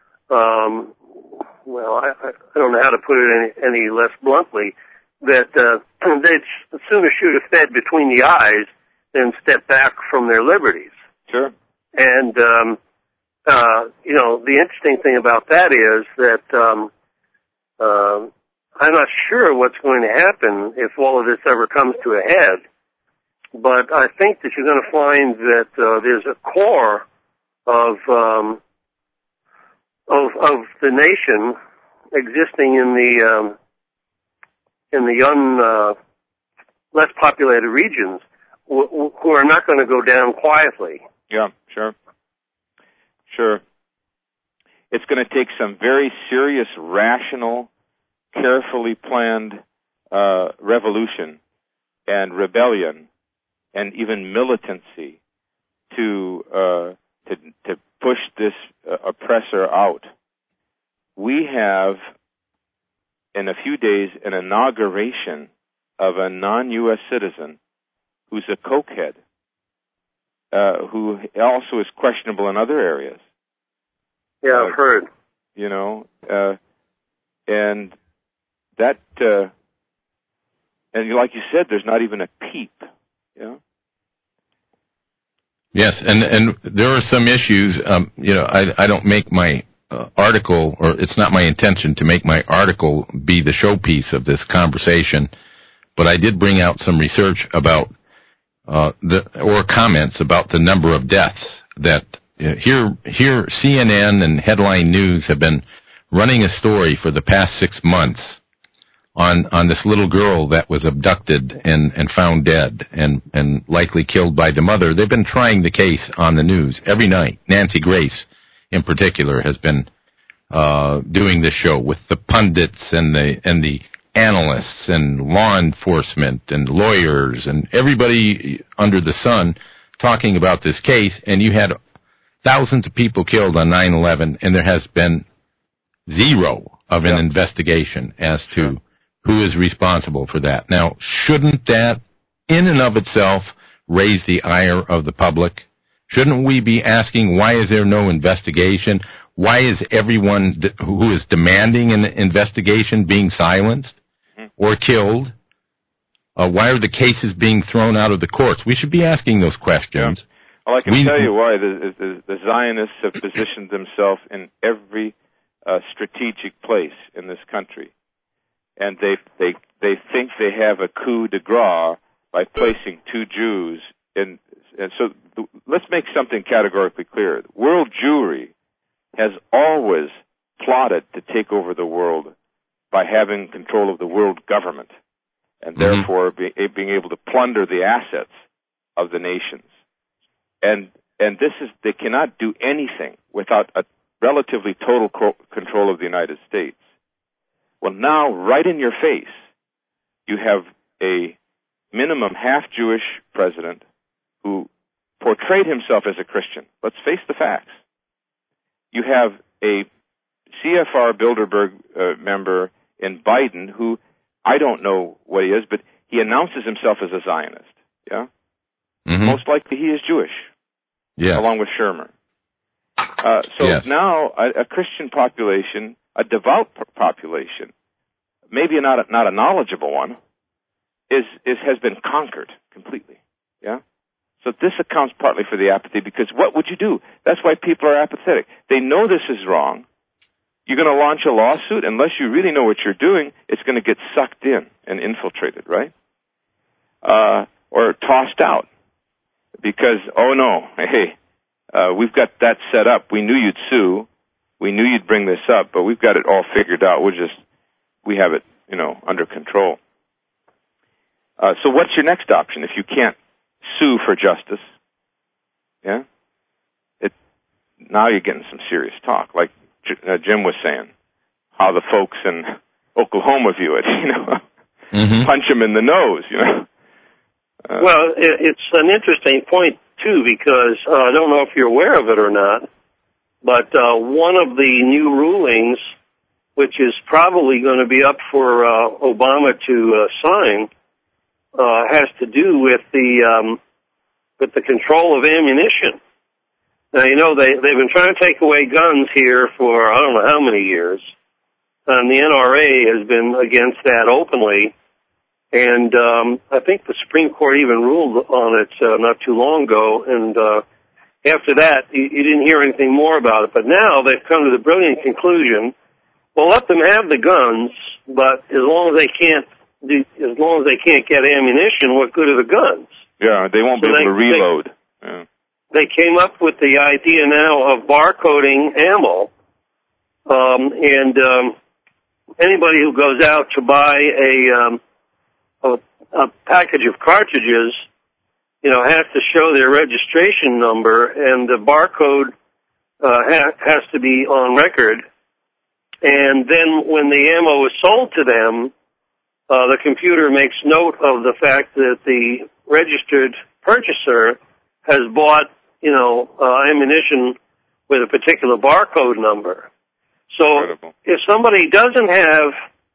I don't know how to put it any less bluntly, that they'd sooner shoot a Fed between the eyes than step back from their liberties. Sure. And, the interesting thing about that is that I'm not sure what's going to happen if all of this ever comes to a head, but I think that you're going to find that there's a core of the nation existing in the less populated regions who are not going to go down quietly. Yeah, sure. Sure. It's going to take some very serious, rational, carefully planned revolution and rebellion and even militancy to push this oppressor out. We have, in a few days, an inauguration of a non-U.S. citizen who's a cokehead, who also is questionable in other areas. Yeah, I've heard. And that, and like you said, there's not even a peep. Yeah. Yes, and there are some issues. I don't make my article, or it's not my intention to make my article be the showpiece of this conversation, but I did bring out some research about or comments about the number of deaths that here CNN and Headline News have been running a story for the past 6 months on this little girl that was abducted and found dead and likely killed by the mother. They've been trying the case on the news every night. Nancy Grace, in particular, has been doing this show with the pundits and the analysts and law enforcement and lawyers and everybody under the sun talking about this case. And you had thousands of people killed on 9/11, and there has been zero of an investigation as to who is responsible for that. Now, shouldn't that, in and of itself, raise the ire of the public? Shouldn't we be asking, why is there no investigation? Why is everyone who is demanding an investigation being silenced or killed? Why are the cases being thrown out of the courts? We should be asking those questions. Yeah. Well, I can tell you why. The Zionists have positioned themselves in every strategic place in this country. And they think they have a coup de grace by placing two Jews in. And so let's make something categorically clear. World Jewry has always plotted to take over the world by having control of the world government and therefore being able to plunder the assets of the nations. And this is, they cannot do anything without a relatively total control of the United States. Well, now, right in your face, you have a minimum half-Jewish president who portrayed himself as a Christian. Let's face the facts. You have a CFR Bilderberg member in Biden who, I don't know what he is, but he announces himself as a Zionist. Yeah? Most likely he is Jewish, along with Shermer. Now a Christian population, a devout population, maybe not a knowledgeable one, has been conquered completely. Yeah. So this accounts partly for the apathy, because what would you do? That's why people are apathetic. They know this is wrong. You're going to launch a lawsuit. Unless you really know what you're doing, it's going to get sucked in and infiltrated, right? Or tossed out. Because, oh no, hey, we've got that set up. We knew you'd sue. We knew you'd bring this up, but we've got it all figured out. We have it, under control. So what's your next option if you can't sue for justice. Yeah? Now you're getting some serious talk, like Jim was saying, how the folks in Oklahoma view it, punch them in the nose, Well, it's an interesting point, too, because I don't know if you're aware of it or not, but one of the new rulings, which is probably going to be up for Obama to sign, has to do with the control of ammunition. Now, they've been trying to take away guns here for I don't know how many years, and the NRA has been against that openly. And I think the Supreme Court even ruled on it not too long ago. And after that, you didn't hear anything more about it. But now they've come to the brilliant conclusion: well, let them have the guns, but as long as they can't get ammunition, what good are the guns? Yeah, they won't be able to reload. They came up with the idea now of barcoding ammo, and anybody who goes out to buy a package of cartridges, has to show their registration number, and the barcode has to be on record. And then when the ammo is sold to them, the computer makes note of the fact that the registered purchaser has bought, ammunition with a particular barcode number. So Incredible. If somebody doesn't have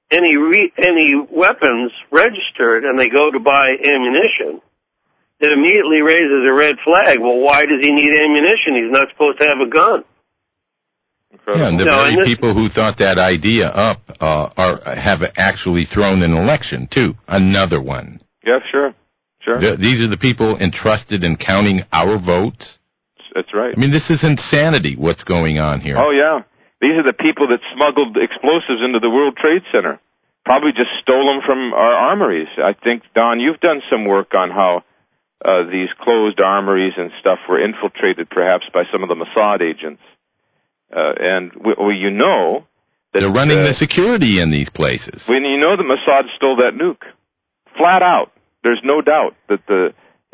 any weapons registered and they go to buy ammunition, it immediately raises a red flag. Well, why does he need ammunition? He's not supposed to have a gun. Incredible. Yeah, and the very people who thought that idea up have actually thrown an election, too. Another one. Yeah, sure. These are the people entrusted in counting our votes. That's right. I mean, this is insanity, what's going on here. Oh, yeah. These are the people that smuggled explosives into the World Trade Center. Probably just stole them from our armories. I think, Don, you've done some work on how these closed armories and stuff were infiltrated perhaps by some of the Mossad agents. And that they're running the security in these places. When that Mossad stole that nuke, flat out. There's no doubt that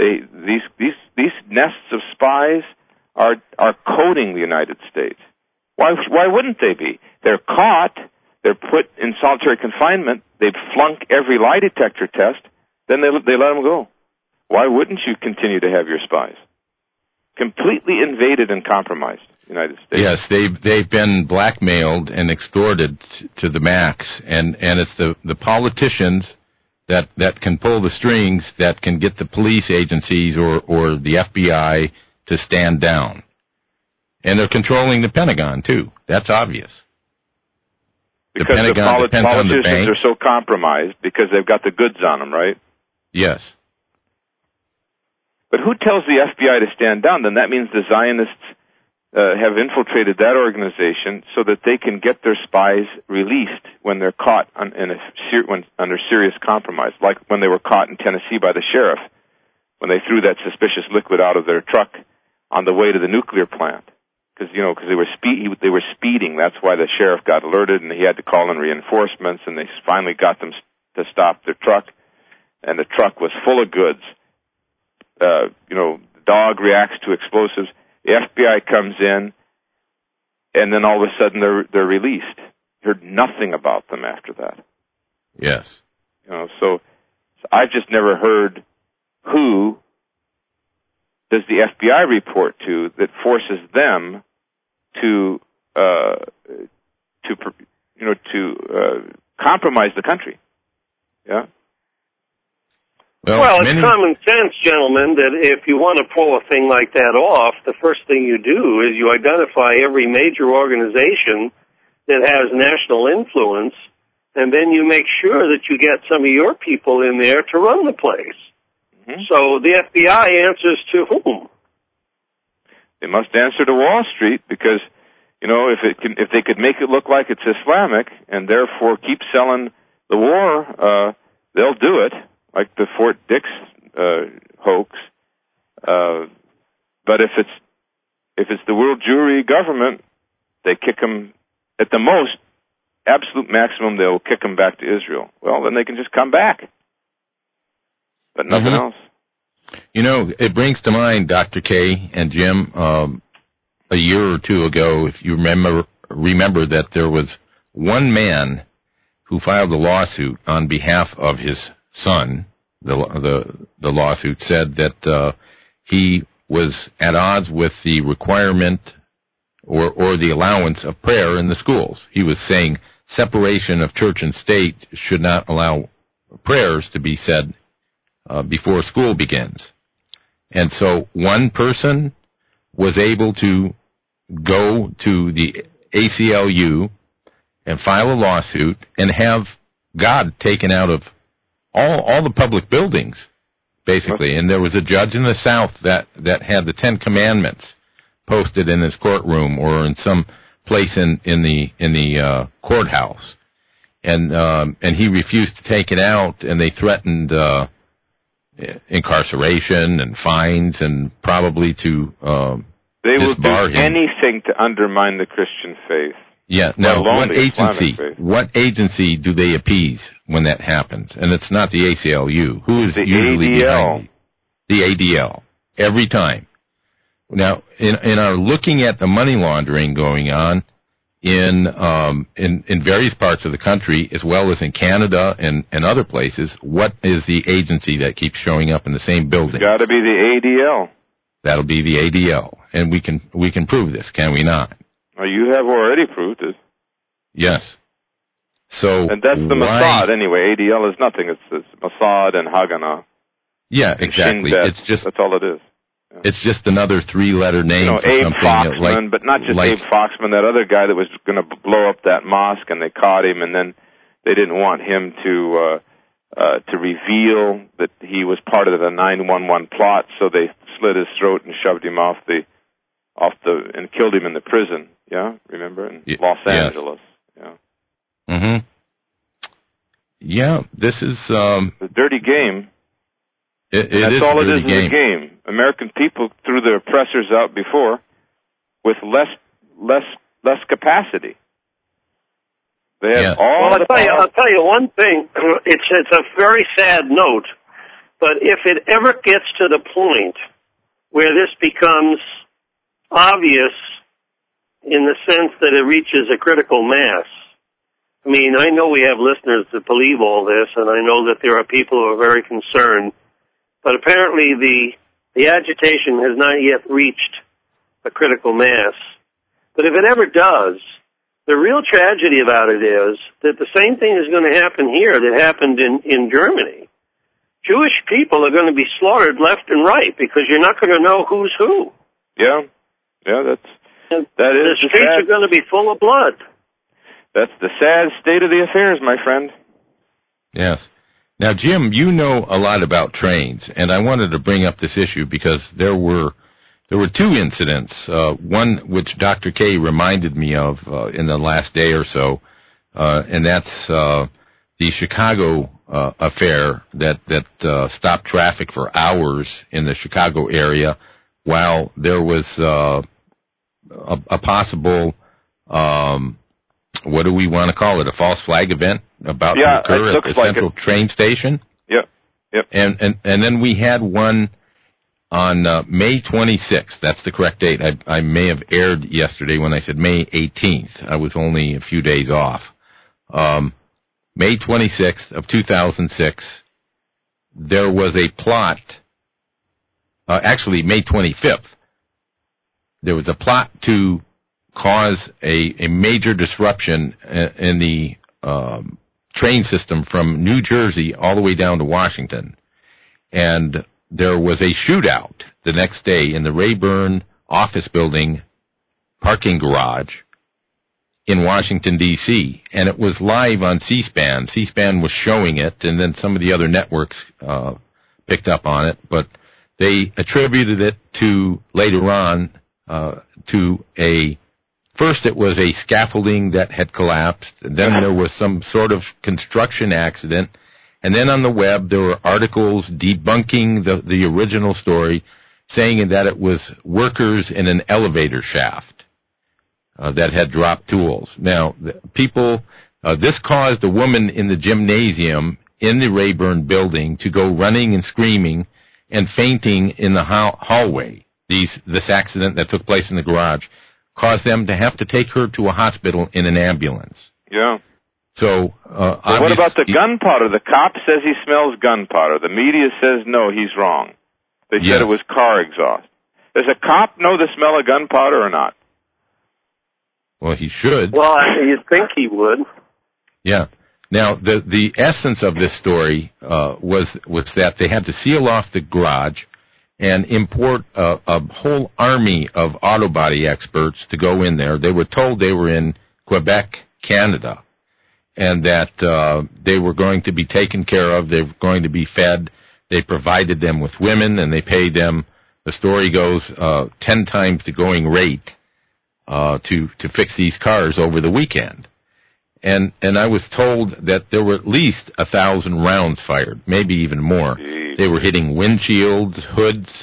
these nests of spies are coding the United States. Why wouldn't they be? They're caught. They're put in solitary confinement. They flunk every lie detector test. Then they let them go. Why wouldn't you continue to have your spies? Completely invaded and compromised the United States. Yes, they've been blackmailed and extorted to the max, and it's the politicians that can pull the strings, that can get the police agencies or the FBI to stand down. And they're controlling the Pentagon, too. That's obvious. Because the Pentagon depends on the politicians are so compromised because they've got the goods on them, right? Yes. But who tells the FBI to stand down? Then that means the Zionists have infiltrated that organization so that they can get their spies released when they're caught under serious compromise, like when they were caught in Tennessee by the sheriff, when they threw that suspicious liquid out of their truck on the way to the nuclear plant. Because they were speeding. That's why the sheriff got alerted, and he had to call in reinforcements, and they finally got them to stop their truck, and the truck was full of goods. The dog reacts to explosives. The FBI comes in, and then all of a sudden they're released. Heard nothing about them after that. Yes. So I've just never heard who does the FBI report to that forces them to compromise the country. Yeah. Well, it's common sense, gentlemen, that if you want to pull a thing like that off, the first thing you do is you identify every major organization that has national influence, and then you make sure that you get some of your people in there to run the place. Mm-hmm. So the FBI answers to whom? They must answer to Wall Street because, if they could make it look like it's Islamic and therefore keep selling the war, they'll do it, like the Fort Dix hoax. But if it's the world Jewry government, they kick them at the most, absolute maximum. They'll kick them back to Israel. Well, then they can just come back, but nothing else. You know, it brings to mind, Dr. K and Jim, a year or two ago, if you remember that there was one man who filed a lawsuit on behalf of his son. The lawsuit said that he was at odds with the requirement or the allowance of prayer in the schools. He was saying separation of church and state should not allow prayers to be said before school begins. And so one person was able to go to the ACLU and file a lawsuit and have God taken out of all the public buildings, basically. And there was a judge in the South that had the Ten Commandments posted in his courtroom or in some place in the courthouse, and he refused to take it out, and they threatened incarceration and fines and probably to they will do disbar him. Anything to undermine the Christian faith. Yeah. Now, what agency do they appease when that happens? And it's not the ACLU. Who is usually behind these? The ADL. Every time. Now, in our looking at the money laundering going on in various parts of the country, as well as in Canada and other places, what is the agency that keeps showing up in the same building? It's got to be the ADL. That'll be the ADL, and we can prove this, can we not? Well, you have already proved it. Yes. So, and that's the Mossad anyway. ADL is nothing. It's Mossad and Haganah. Yeah, exactly. It's just that's all it is. Yeah. It's just another three-letter name for Abe something Foxman, but not just Abe Foxman. That other guy that was going to blow up that mosque, and they caught him, and then they didn't want him to reveal that he was part of the 911 plot, so they slit his throat and shoved him off the and killed him in the prison. Yeah, remember in Los Angeles. Yeah. Mhm. Yeah, this is a dirty game. That's all it is a game. American people threw their oppressors out before with less capacity. They have all. Well, I'll tell you one thing. It's a very sad note, but if it ever gets to the point where this becomes obvious in the sense that it reaches a critical mass. I mean, I know we have listeners that believe all this, and I know that there are people who are very concerned, but apparently the agitation has not yet reached a critical mass. But if it ever does, the real tragedy about it is that the same thing is going to happen here that happened in Germany. Jewish people are going to be slaughtered left and right because you're not going to know who's who. Yeah, that is the streets are going to be full of blood. That's the sad state of the affairs, my friend. Yes. Now, Jim, you know a lot about trains, and I wanted to bring up this issue because there were two incidents. One which Dr. K reminded me of in the last day or so, and that's the Chicago affair that stopped traffic for hours in the Chicago area, while there was a possible, what do we want to call it, a false flag event about to occur at the Central train station? Yep. And then we had one on May 26th. That's the correct date. I may have erred yesterday when I said May 18th. I was only a few days off. May 26th of 2006, there was a plot, actually May 25th, there was a plot to cause a major disruption in the train system from New Jersey all the way down to Washington. And there was a shootout the next day in the Rayburn office building parking garage in Washington, D.C., and it was live on C-SPAN. C-SPAN was showing it, and then some of the other networks picked up on it, but they attributed it to, later on, first it was a scaffolding that had collapsed, and then there was some sort of construction accident, and then on the web there were articles debunking the original story, saying that it was workers in an elevator shaft that had dropped tools. Now, this caused a woman in the gymnasium in the Rayburn building to go running and screaming and fainting in the hallway. This accident that took place in the garage caused them to have to take her to a hospital in an ambulance. Yeah. So, what about the gunpowder? The cop says he smells gunpowder. The media says no, he's wrong. They said it was car exhaust. Does a cop know the smell of gunpowder or not? Well, he should. Well, you'd think he would. Yeah. Now, the essence of this story was that they had to seal off the garage and import a whole army of auto body experts to go in there. They were told they were in Quebec, Canada, and that they were going to be taken care of. They were going to be fed. They provided them with women, and they paid them, the story goes, 10 times the going rate to fix these cars over the weekend. And I was told that there were at least 1,000 rounds fired, maybe even more. Jeez. They were hitting windshields, hoods,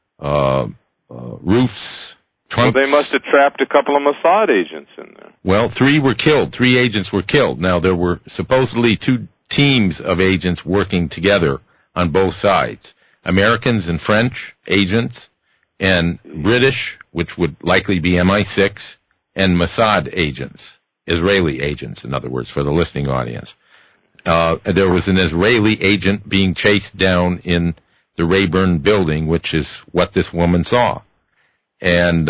roofs, trunks. Well, they must have trapped a couple of Mossad agents in there. Well, 3 were killed. 3 agents were killed. Now, there were supposedly 2 teams of agents working together on both sides. Americans and French agents, and British, which would likely be MI6, and Mossad agents, Israeli agents, in other words, for the listening audience. There was an Israeli agent being chased down in the Rayburn building, which is what this woman saw. And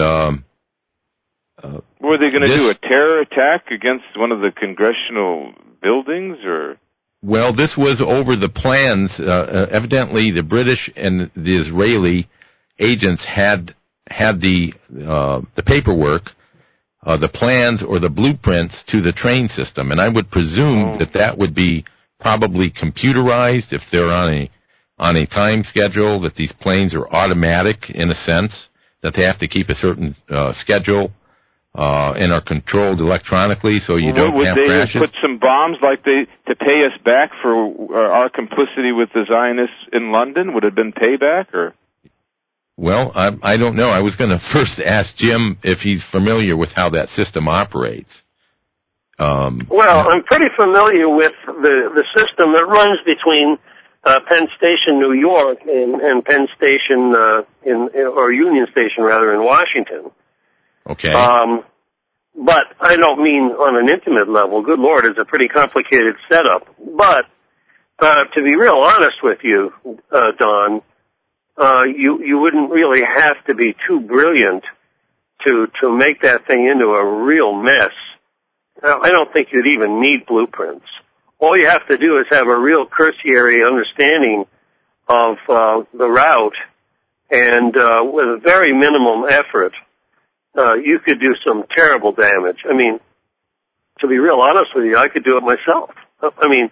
were they going to do a terror attack against one of the congressional buildings, or? Well, this was over the plans. Evidently, the British and the Israeli agents had the paperwork, the plans or the blueprints to the train system, and I would presume that would be probably computerized if they're on a time schedule. That these planes are automatic in a sense, that they have to keep a certain schedule. And are controlled electronically, so you don't have crashes. Would they put some bombs to pay us back for our complicity with the Zionists in London? Would it have been payback, or? Well, I don't know. I was going to first ask Jim if he's familiar with how that system operates. Well, I'm pretty familiar with the system that runs between Penn Station, New York, and Penn Station or Union Station, rather, in Washington. Okay. But I don't mean on an intimate level. Good Lord, it's a pretty complicated setup. But to be real honest with you, Don, you wouldn't really have to be too brilliant to make that thing into a real mess. I don't think you'd even need blueprints. All you have to do is have a real cursory understanding of the route, and with a very minimum effort, you could do some terrible damage. I mean, to be real honest with you, I could do it myself. I mean,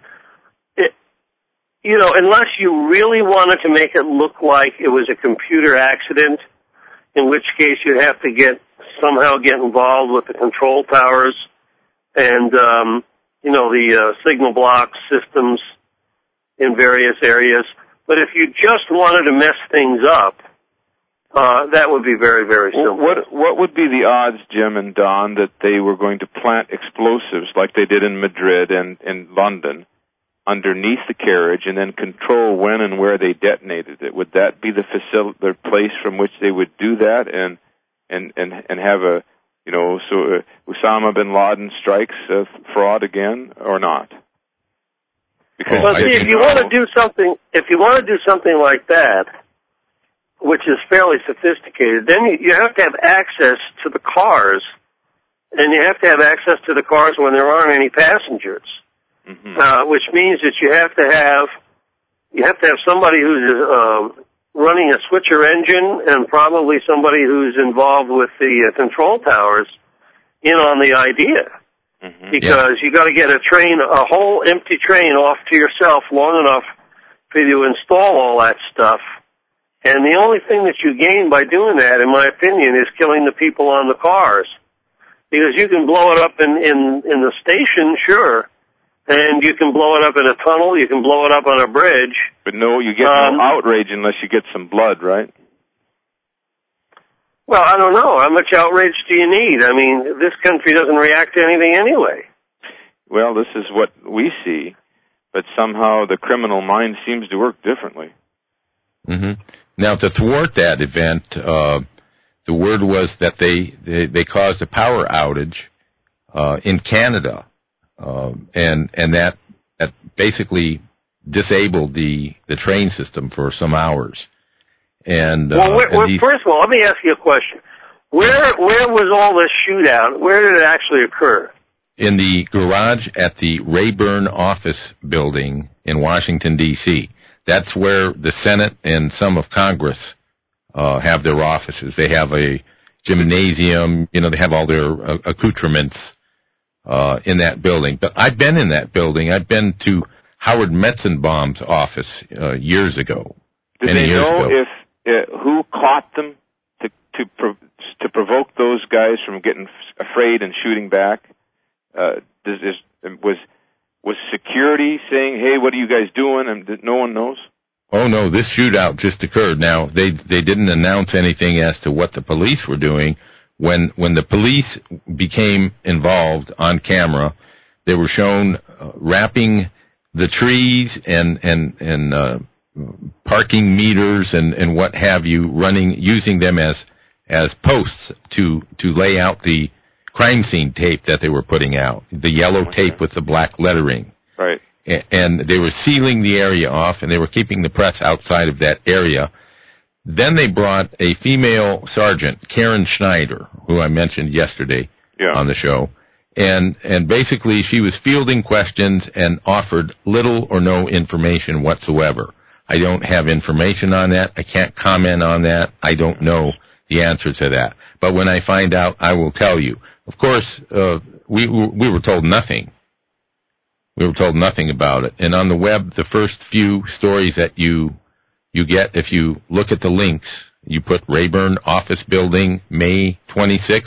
unless you really wanted to make it look like it was a computer accident, in which case you'd have to somehow get involved with the control towers and, the signal block systems in various areas. But if you just wanted to mess things up, that would be very, very simple. What would be the odds, Jim and Don, that they were going to plant explosives like they did in Madrid and in London underneath the carriage and then control when and where they detonated it? Would that be the place from which they would do that and have a, Osama bin Laden strikes fraud again, or not? Because if you want to do something like that, which is fairly sophisticated, then you have to have access to the cars, and you have to have access to the cars when there aren't any passengers, which means that you have to have somebody who's running a switcher engine, and probably somebody who's involved with the control towers in on the idea. Because you got to get a whole empty train off to yourself long enough for you to install all that stuff. And the only thing that you gain by doing that, in my opinion, is killing the people on the cars. Because you can blow it up in the station, sure, and you can blow it up in a tunnel, you can blow it up on a bridge. But no, you get no outrage unless you get some blood, right? Well, I don't know. How much outrage do you need? I mean, this country doesn't react to anything anyway. Well, this is what we see, but somehow the criminal mind seems to work differently. Mm-hmm. Now, to thwart that event, the word was that they caused a power outage in Canada, and that basically disabled the train system for some hours. And first of all, let me ask you a question. Where was all this shootout? Where did it actually occur? In the garage at the Rayburn office building in Washington, D.C. That's where the Senate and some of Congress have their offices. They have a gymnasium, they have all their accoutrements in that building. But I've been in that building. I've been to Howard Metzenbaum's office years ago. Did they know if who caught them to provoke those guys from getting afraid and shooting back? Was security saying, "Hey, what are you guys doing?" And no one knows? Oh no, this shootout just occurred. Now they didn't announce anything as to what the police were doing. When the police became involved on camera, they were shown wrapping the trees and parking meters and what have you, using them as posts to lay out the crime scene tape that they were putting out, the yellow tape with the black lettering. Right. And they were sealing the area off, and they were keeping the press outside of that area. Then they brought a female sergeant, Karen Schneider, who I mentioned yesterday on the show, and basically she was fielding questions and offered little or no information whatsoever. I don't have information on that. I can't comment on that. I don't know the answer to that. But when I find out, I will tell you. Of course, we were told nothing. We were told nothing about it. And on the web, the first few stories that you get, if you look at the links, you put Rayburn Office Building, May 26th,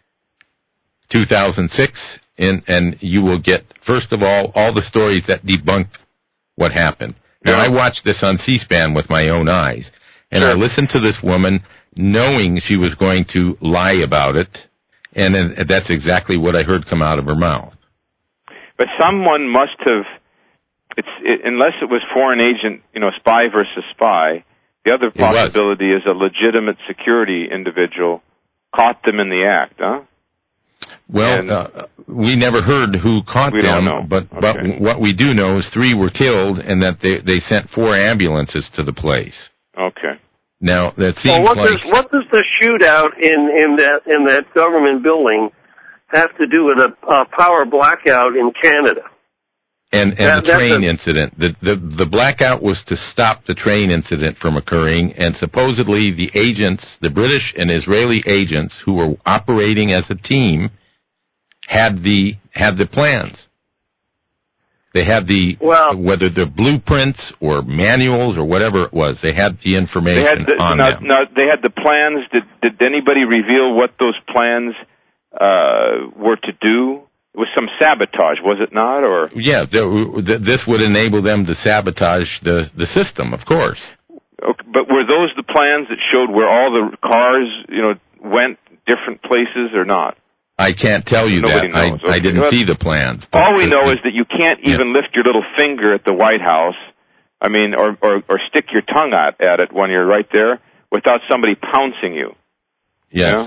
2006, and you will get, first of all the stories that debunk what happened. Now, I watched this on C-SPAN with my own eyes, and I listened to this woman knowing she was going to lie about it, and that's exactly what I heard come out of her mouth. But someone must have, unless it was foreign agent, spy versus spy, the other possibility is a legitimate security individual caught them in the act, huh? Well, we never heard who caught them, don't know. But what we do know is 3 were killed and that they sent 4 ambulances to the place. Okay. Now, that seems what does the shootout in that government building have to do with a power blackout in Canada? And the train incident. The blackout was to stop the train incident from occurring, and supposedly the agents, the British and Israeli agents who were operating as a team, had the plans. They had whether the blueprints or manuals or whatever it was, they had the information on them. Now, they had the plans. Did anybody reveal what those plans were to do? It was some sabotage, was it not? Or this would enable them to sabotage the system, of course. Okay, but were those the plans that showed where all the cars, went different places or not? I can't tell you Nobody that. knows. I didn't see the plans. All we know is that you can't even lift your little finger at the White House, or stick your tongue at it when you're right there without somebody pouncing you. Yes.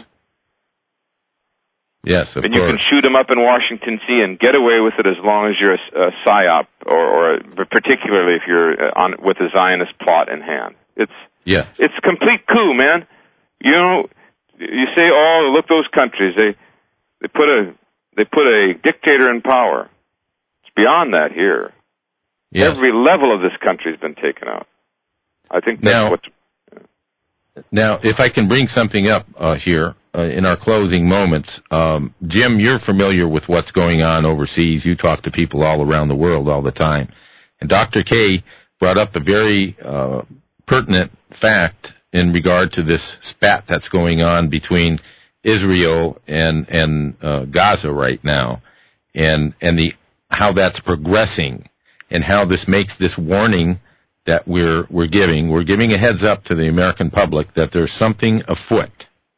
Yes, of course. And you can shoot them up in Washington, D.C. and get away with it as long as you're a psyop, or particularly if you're with a Zionist plot in hand. It's a complete coup, man. You say, "Oh, look, those countries, they put a dictator in power." It's beyond that here. Yes. Every level of this country has been taken out. I think that's Now, if I can bring something up here in our closing moments, Jim, you're familiar with what's going on overseas. You talk to people all around the world all the time. And Dr. K brought up a very pertinent fact in regard to this spat that's going on between Israel and Gaza right now, and how that's progressing, and how this makes this warning that we're giving a heads up to the American public that there's something afoot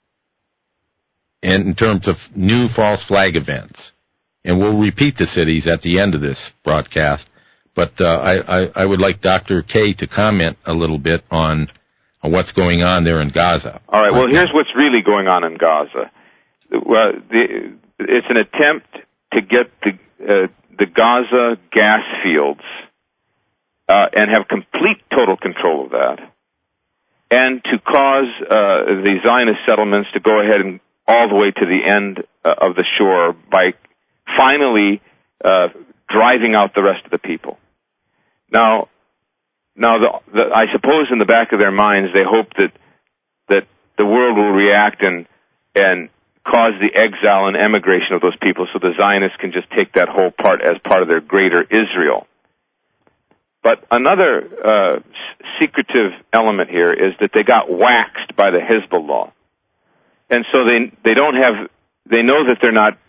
in terms of new false flag events. And we'll repeat the cities at the end of this broadcast, But I would like Dr. K to comment a little bit on what's going on there in Gaza. All right. Well, here's what's really going on in Gaza. Well, it's an attempt to get the Gaza gas fields and have complete total control of that, and to cause the Zionist settlements to go ahead and all the way to the end of the shore by finally driving out the rest of the people. Now, I suppose in the back of their minds they hope that the world will react and cause the exile and emigration of those people, so the Zionists can just take that whole part as part of their greater Israel. But another secretive element here is that they got waxed by the Hezbollah, and so they know that they're not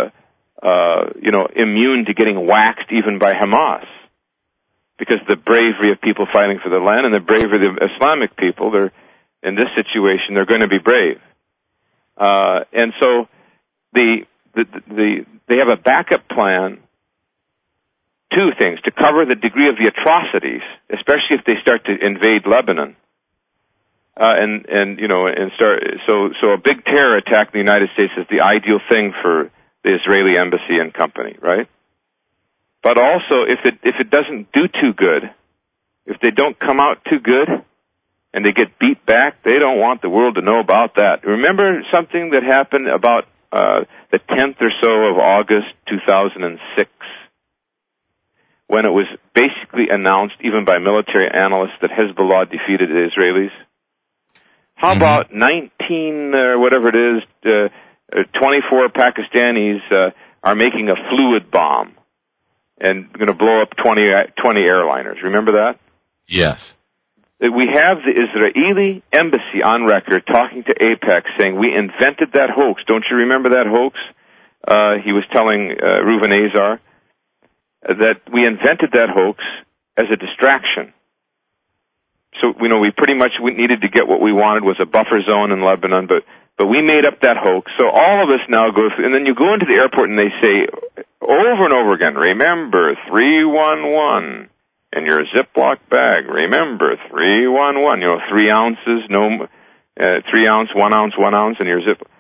immune to getting waxed even by Hamas, because the bravery of people fighting for their land and the bravery of the Islamic people, in this situation they're going to be brave, and so they have a backup plan. Two things: to cover the degree of the atrocities, especially if they start to invade Lebanon, so a big terror attack in the United States is the ideal thing for the Israeli embassy and company, right? But also, if it doesn't do too good, if they don't come out too good, and they get beat back, they don't want the world to know about that. Remember something that happened about the 10th or so of August 2006? When it was basically announced, even by military analysts, that Hezbollah defeated the Israelis? How about 19, or whatever it is, 24 Pakistanis are making a fluid bomb and going to blow up 20 airliners. Remember that? Yes. We have the Israeli embassy on record talking to Apex saying, we invented that hoax. Don't you remember that hoax? He was telling Reuven Azar that we invented that hoax as a distraction. So, we pretty much needed to get what we wanted, was a buffer zone in Lebanon, but we made up that hoax. So all of us now go through, and then you go into the airport and they say over and over again, remember 311 in your Ziploc bag. Remember 311, 3 ounces, 3 ounce, 1 ounce, 1 ounce in your zip.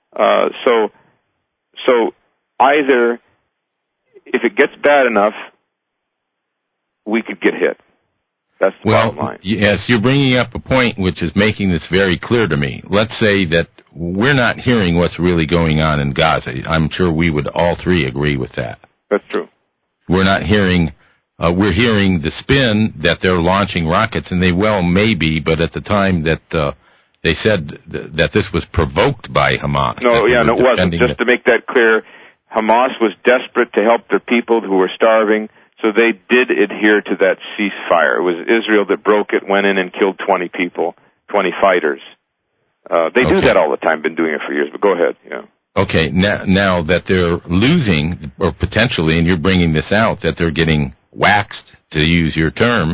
So either, if it gets bad enough, we could get hit. That's the bottom line. Yes, you're bringing up a point which is making this very clear to me. Let's say that we're not hearing what's really going on in Gaza. I'm sure we would all three agree with that. That's true. We're not hearing, we're hearing the spin that they're launching rockets, and they well may be, but at the time that they said that this was provoked by Hamas. No, it wasn't. Just to make that clear, Hamas was desperate to help their people who were starving, so they did adhere to that ceasefire. It was Israel that broke it, went in and killed 20 people, 20 fighters. They do that all the time, been doing it for years, but go ahead. Yeah. Okay, now that they're losing, or potentially, and you're bringing this out, that they're getting waxed, to use your term,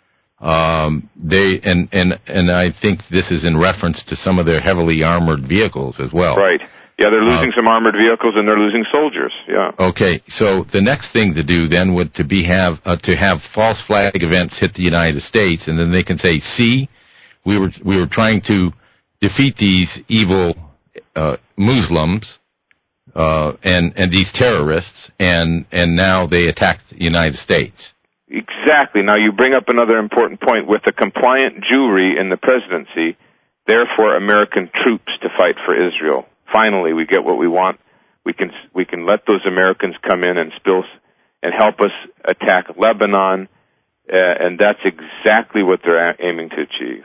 they and I think this is in reference to some of their heavily armored vehicles as well. Right. Yeah, they're losing some armored vehicles and they're losing soldiers. Yeah. Okay, so the next thing to do then would to have false flag events hit the United States, and then they can say, "See, we were trying to defeat these evil Muslims and these terrorists, and now they attacked the United States." Exactly. Now you bring up another important point. With the compliant Jewry in the presidency, therefore American troops to fight for Israel. Finally, we get what we want. We can let those Americans come in and help us attack Lebanon, and that's exactly what they're aiming to achieve.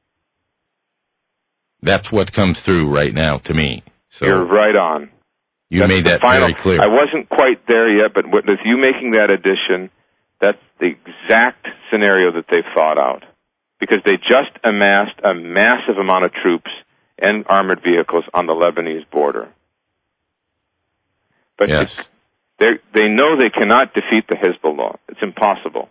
That's what comes through right now to me. So you're right on. You made that very clear. I wasn't quite there yet, but with you making that addition, that's the exact scenario that they've thought out, because they just amassed a massive amount of troops and armored vehicles on the Lebanese border. But yes, they know they cannot defeat the Hezbollah. It's impossible.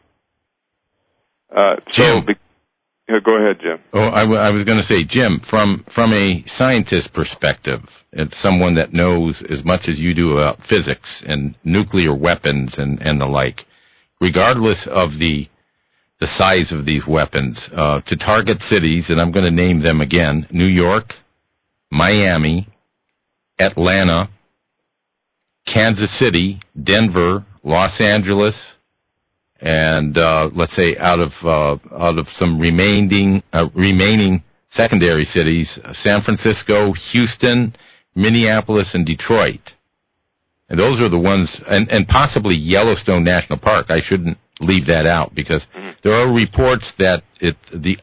Jim, go ahead, Jim. Oh, I was going to say, Jim, from a scientist perspective, and someone that knows as much as you do about physics and nuclear weapons and the like, regardless of the size of these weapons, to target cities, and I'm going to name them again: New York, Miami, Atlanta, Kansas City, Denver, Los Angeles, and let's say out of some remaining secondary cities, San Francisco, Houston, Minneapolis, and Detroit. And those are the ones, and possibly Yellowstone National Park. I shouldn't leave that out, because there are reports that the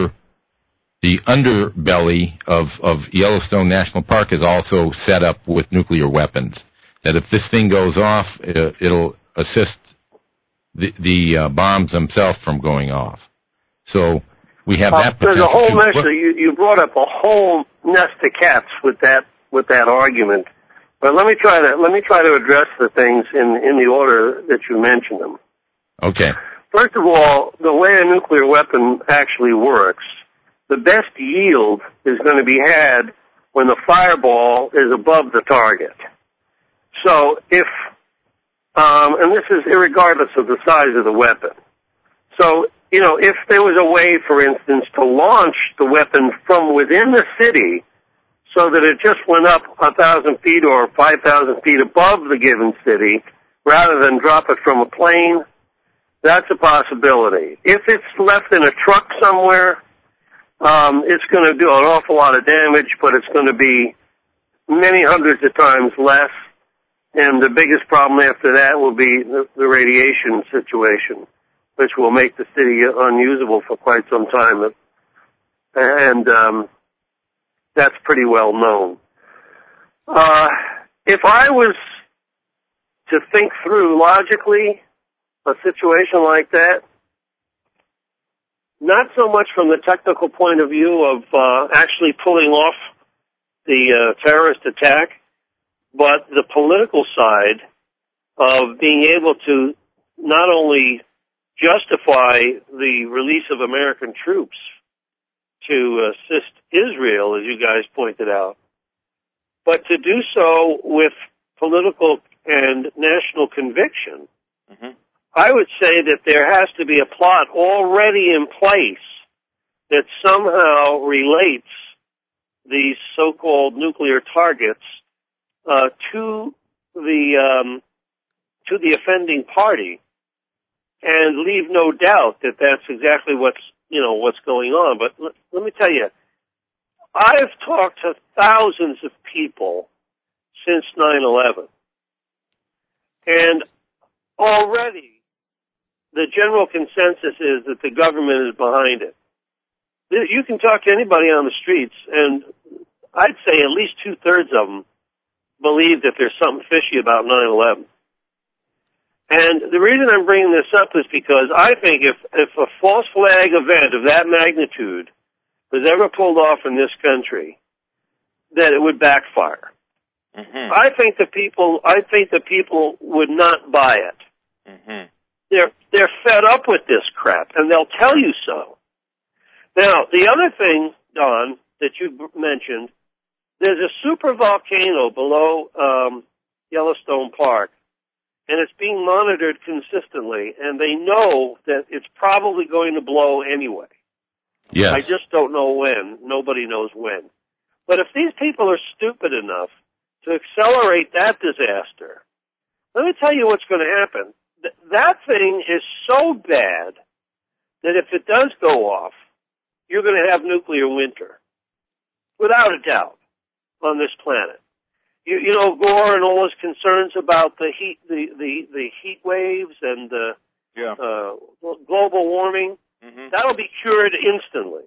underbelly of Yellowstone National Park is also set up with nuclear weapons. That if this thing goes off, it'll assist the bombs themselves from going off. So we have that potential. There's a whole nest. You brought up a whole nest of cats with that argument. But let me try to address the things in the order that you mentioned them. Okay. First of all, the way a nuclear weapon actually works, the best yield is going to be had when the fireball is above the target. So if, and this is irregardless of the size of the weapon. So, if there was a way, for instance, to launch the weapon from within the city, so that it just went up 1,000 feet or 5,000 feet above the given city, rather than drop it from a plane, that's a possibility. If it's left in a truck somewhere, it's going to do an awful lot of damage, but it's going to be many hundreds of times less. And the biggest problem after that will be the radiation situation, which will make the city unusable for quite some time. And that's pretty well known. If I was to think through logically a situation like that, not so much from the technical point of view of actually pulling off the terrorist attack, but the political side of being able to not only justify the release of American troops to assist Israel, as you guys pointed out, but to do so with political and national conviction. Mm-hmm. I would say that there has to be a plot already in place that somehow relates these so-called nuclear targets to the offending party, and leave no doubt that that's exactly what's going on. But let me tell you, I've talked to thousands of people since 9/11, and already the general consensus is that the government is behind it. You can talk to anybody on the streets, and I'd say at least 2/3 of them believe that there's something fishy about 9/11. And the reason I'm bringing this up is because I think if a false flag event of that magnitude was ever pulled off in this country, that it would backfire. Mm-hmm. I think the people would not buy it. Mm-hmm. They're fed up with this crap, and they'll tell you so. Now, the other thing, Don, that you mentioned, there's a super volcano below Yellowstone Park, and it's being monitored consistently, and they know that it's probably going to blow anyway. Yes. I just don't know when. Nobody knows when. But if these people are stupid enough to accelerate that disaster, let me tell you what's going to happen. That thing is so bad that if it does go off, you're going to have nuclear winter, without a doubt, on this planet. You know, Gore and all his concerns about the heat, the heat waves and global warming. Mm-hmm. That'll be cured instantly.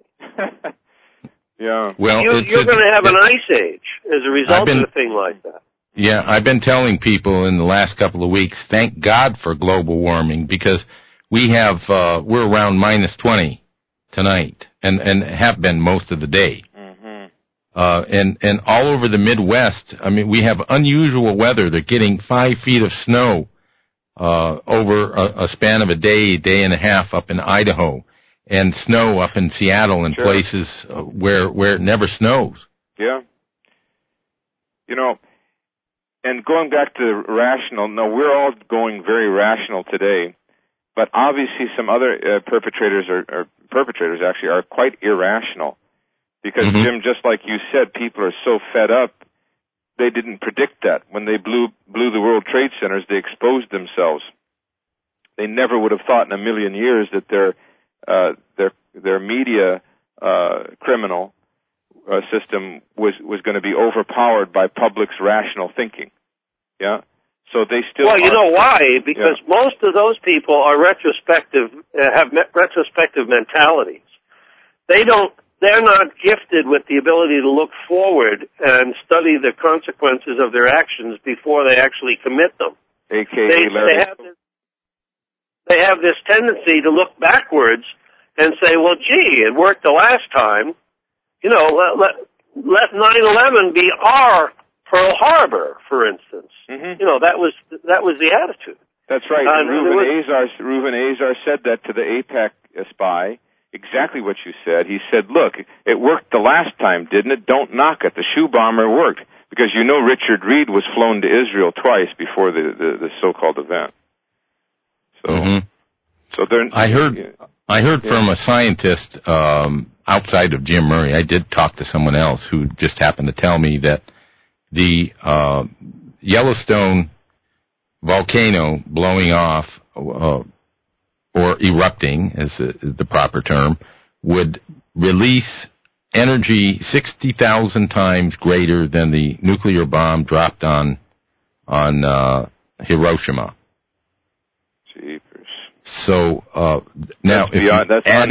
Yeah. Well, you're going to have an ice age as a result of a thing like that. Yeah, I've been telling people in the last couple of weeks, thank God for global warming, because we're around -20 tonight, and have been most of the day. And all over the Midwest, I mean, we have unusual weather. They're getting 5 feet of snow over a span of a day and a half up in Idaho, and snow up in Seattle and places where it never snows. Yeah. You know, and going back to rational, no, we're all going very rational today. But obviously some other perpetrators actually are quite irrational. Because, Jim, just like you said, people are so fed up, they didn't predict that. When they blew the World Trade Centers, they exposed themselves. They never would have thought in a million years that their media criminal system was going to be overpowered by public's rational thinking. Yeah? So they still Well, you know why? Because most of those people are retrospective, have retrospective mentalities. They're not gifted with the ability to look forward and study the consequences of their actions before they actually commit them. They have this tendency to look backwards and say, well, gee, it worked the last time. You know, let 9/11 be our Pearl Harbor, for instance. You know, that was the attitude. That's right. Reuven Azar said that to the AIPAC spy. Exactly what you said. He said, look, it worked the last time, didn't it? Don't knock it. The shoe bomber worked. Because you know Richard Reed was flown to Israel twice before the so-called event. So, I heard from a scientist outside of Jim Murray. I did talk to someone else who just happened to tell me that the Yellowstone volcano blowing off or erupting, is the proper term, would release energy 60,000 times greater than the nuclear bomb dropped on Hiroshima. Jeepers. So now, if you add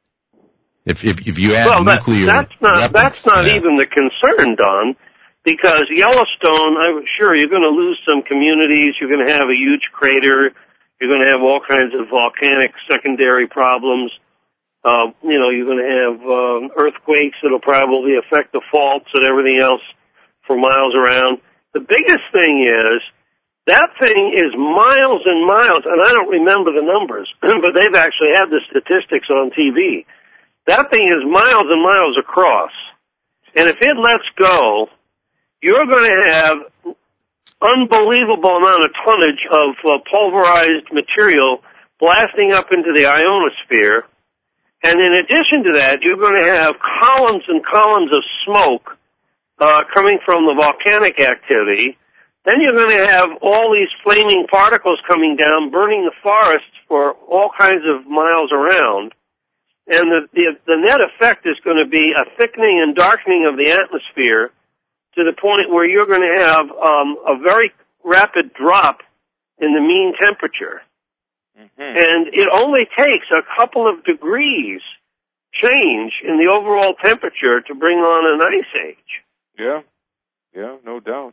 nuclear, that's not even the concern, Don, because Yellowstone, I'm sure you're going to lose some communities. You're going to have a huge crater. You're going to have all kinds of volcanic secondary problems. You're going to have earthquakes that'll probably affect the faults and everything else for miles around. The biggest thing is that thing is miles and miles, and I don't remember the numbers, but they've actually had the statistics on TV. That thing is miles and miles across. And if it lets go, you're going to have unbelievable amount of tonnage of pulverized material blasting up into the ionosphere. And in addition to that, you're going to have columns and columns of smoke coming from the volcanic activity. Then you're going to have all these flaming particles coming down, burning the forests for all kinds of miles around. And the net effect is going to be a thickening and darkening of the atmosphere to the point where you're going to have a very rapid drop in the mean temperature. And it only takes a couple of degrees change in the overall temperature to bring on an ice age. Yeah, no doubt.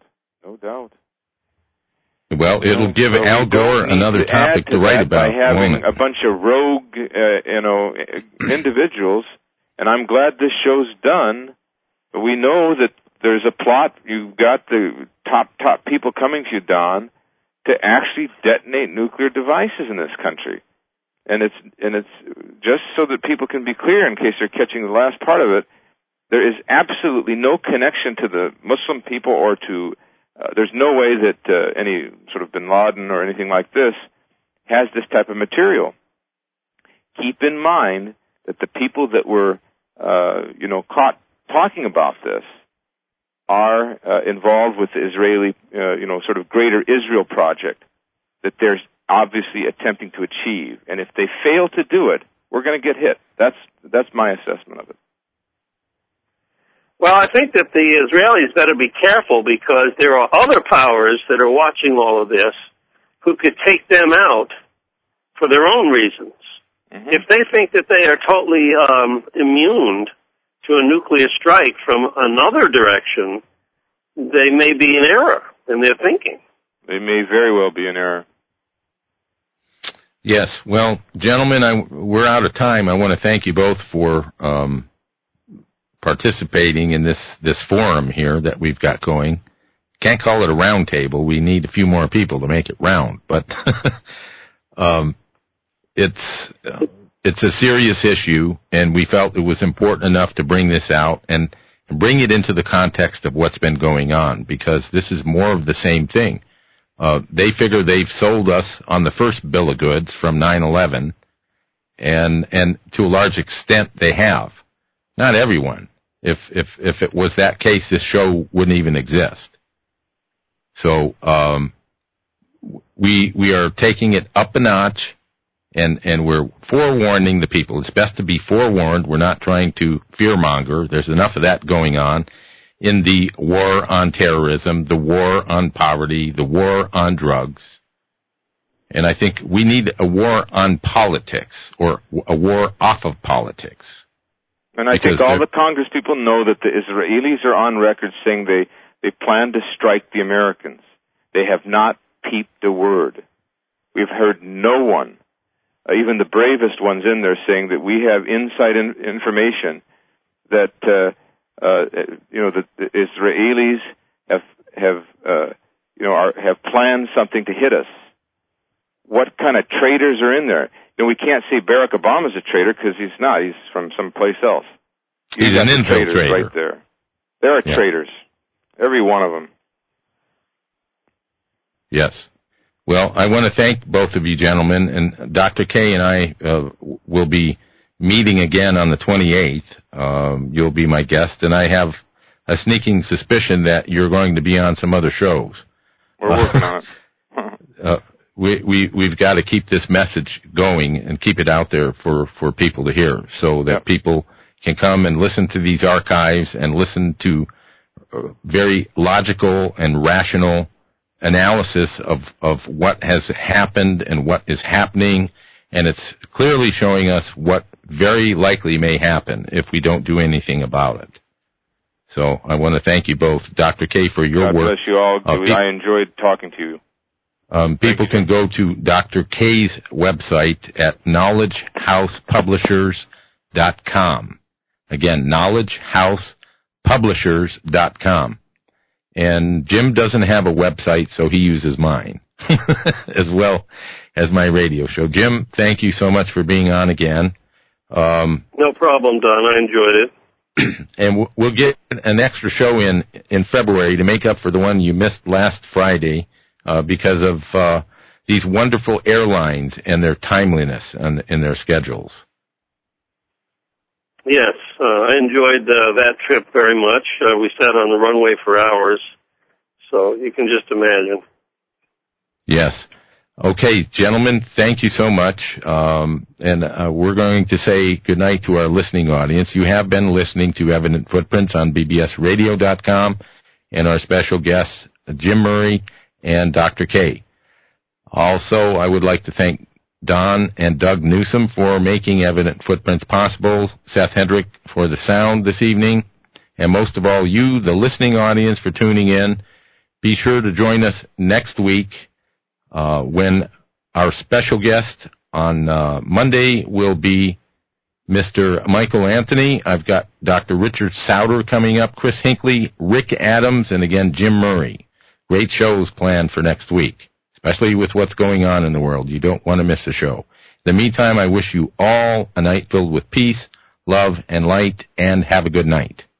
Well, it'll give Al Gore another topic to write about. By having a bunch of rogue, individuals, and I'm glad this show's done, but we know that there's a plot. You've got the top people coming to you, Don, to actually detonate nuclear devices in this country. And it's just so that people can be clear in case they're catching the last part of it. There is absolutely no connection to the Muslim people or to, there's no way that any sort of bin Laden or anything like this has this type of material. Keep in mind that the people that were, caught talking about this are involved with the Israeli, sort of greater Israel project that they're obviously attempting to achieve. And if they fail to do it, we're going to get hit. That's my assessment of it. Well, I think that the Israelis better be careful because there are other powers that are watching all of this who could take them out for their own reasons. If they think that they are totally immune to a nuclear strike from another direction, they may be in error in their thinking. They may very well be in error. Yes. Well, gentlemen, we're out of time. I want to thank you both for participating in this forum here that we've got going. Can't call it a round table. We need a few more people to make it round, but it's a serious issue, and we felt it was important enough to bring this out and bring it into the context of what's been going on, because this is more of the same thing. They figure they've sold us on the first bill of goods from 9/11, and to a large extent they have. Not everyone. If it was that case, this show wouldn't even exist. So we are taking it up a notch, and we're forewarning the people. It's best to be forewarned. We're not trying to fearmonger. There's enough of that going on in the war on terrorism, the war on poverty, the war on drugs. And I think we need a war on politics, or a war off of politics. And I think all the Congress people know that the Israelis are on record saying they plan to strike the Americans. They have not peeped a word. We've heard no one, even the bravest ones in there, saying that we have inside information that that the Israelis have planned something to hit us. What kind of traitors are in there? We can't say Barack Obama's a traitor because he's not. He's from someplace else. He's an infiltrator right there. There are traitors, every one of them. Yes. Well, I want to thank both of you gentlemen, and Dr. K and I will be meeting again on the 28th. You'll be my guest, and I have a sneaking suspicion that you're going to be on some other shows. We're working on it. We've got to keep this message going and keep it out there for people to hear, so that people can come and listen to these archives and listen to very logical and rational analysis of what has happened and what is happening, and it's clearly showing us what very likely may happen if we don't do anything about it. So I want to thank you both, Dr. K, for your work. God bless you all. I enjoyed talking to you. People can go to Dr. K's website at knowledgehousepublishers.com. Again, knowledgehousepublishers.com. And Jim doesn't have a website, so he uses mine, as well as my radio show. Jim, thank you so much for being on again. No problem, Don. I enjoyed it. And we'll get an extra show in February to make up for the one you missed last Friday, because of these wonderful airlines and their timeliness in their schedules. Yes, I enjoyed that trip very much. We sat on the runway for hours, so you can just imagine. Yes. Okay, gentlemen, thank you so much. And we're going to say goodnight to our listening audience. You have been listening to Evident Footprints on bbsradio.com and our special guests, Jim Murray and Dr. K. Also, I would like to thank Don and Doug Newsom for making Evident Footprints possible, Seth Hendrick for the sound this evening, and most of all, you, the listening audience, for tuning in. Be sure to join us next week when our special guest on Monday will be Mr. Michael Anthony. I've got Dr. Richard Sauter coming up, Chris Hinckley, Rick Adams, and again, Jim Murray. Great shows planned for next week, especially with what's going on in the world. You don't want to miss a show. In the meantime, I wish you all a night filled with peace, love, and light, and have a good night.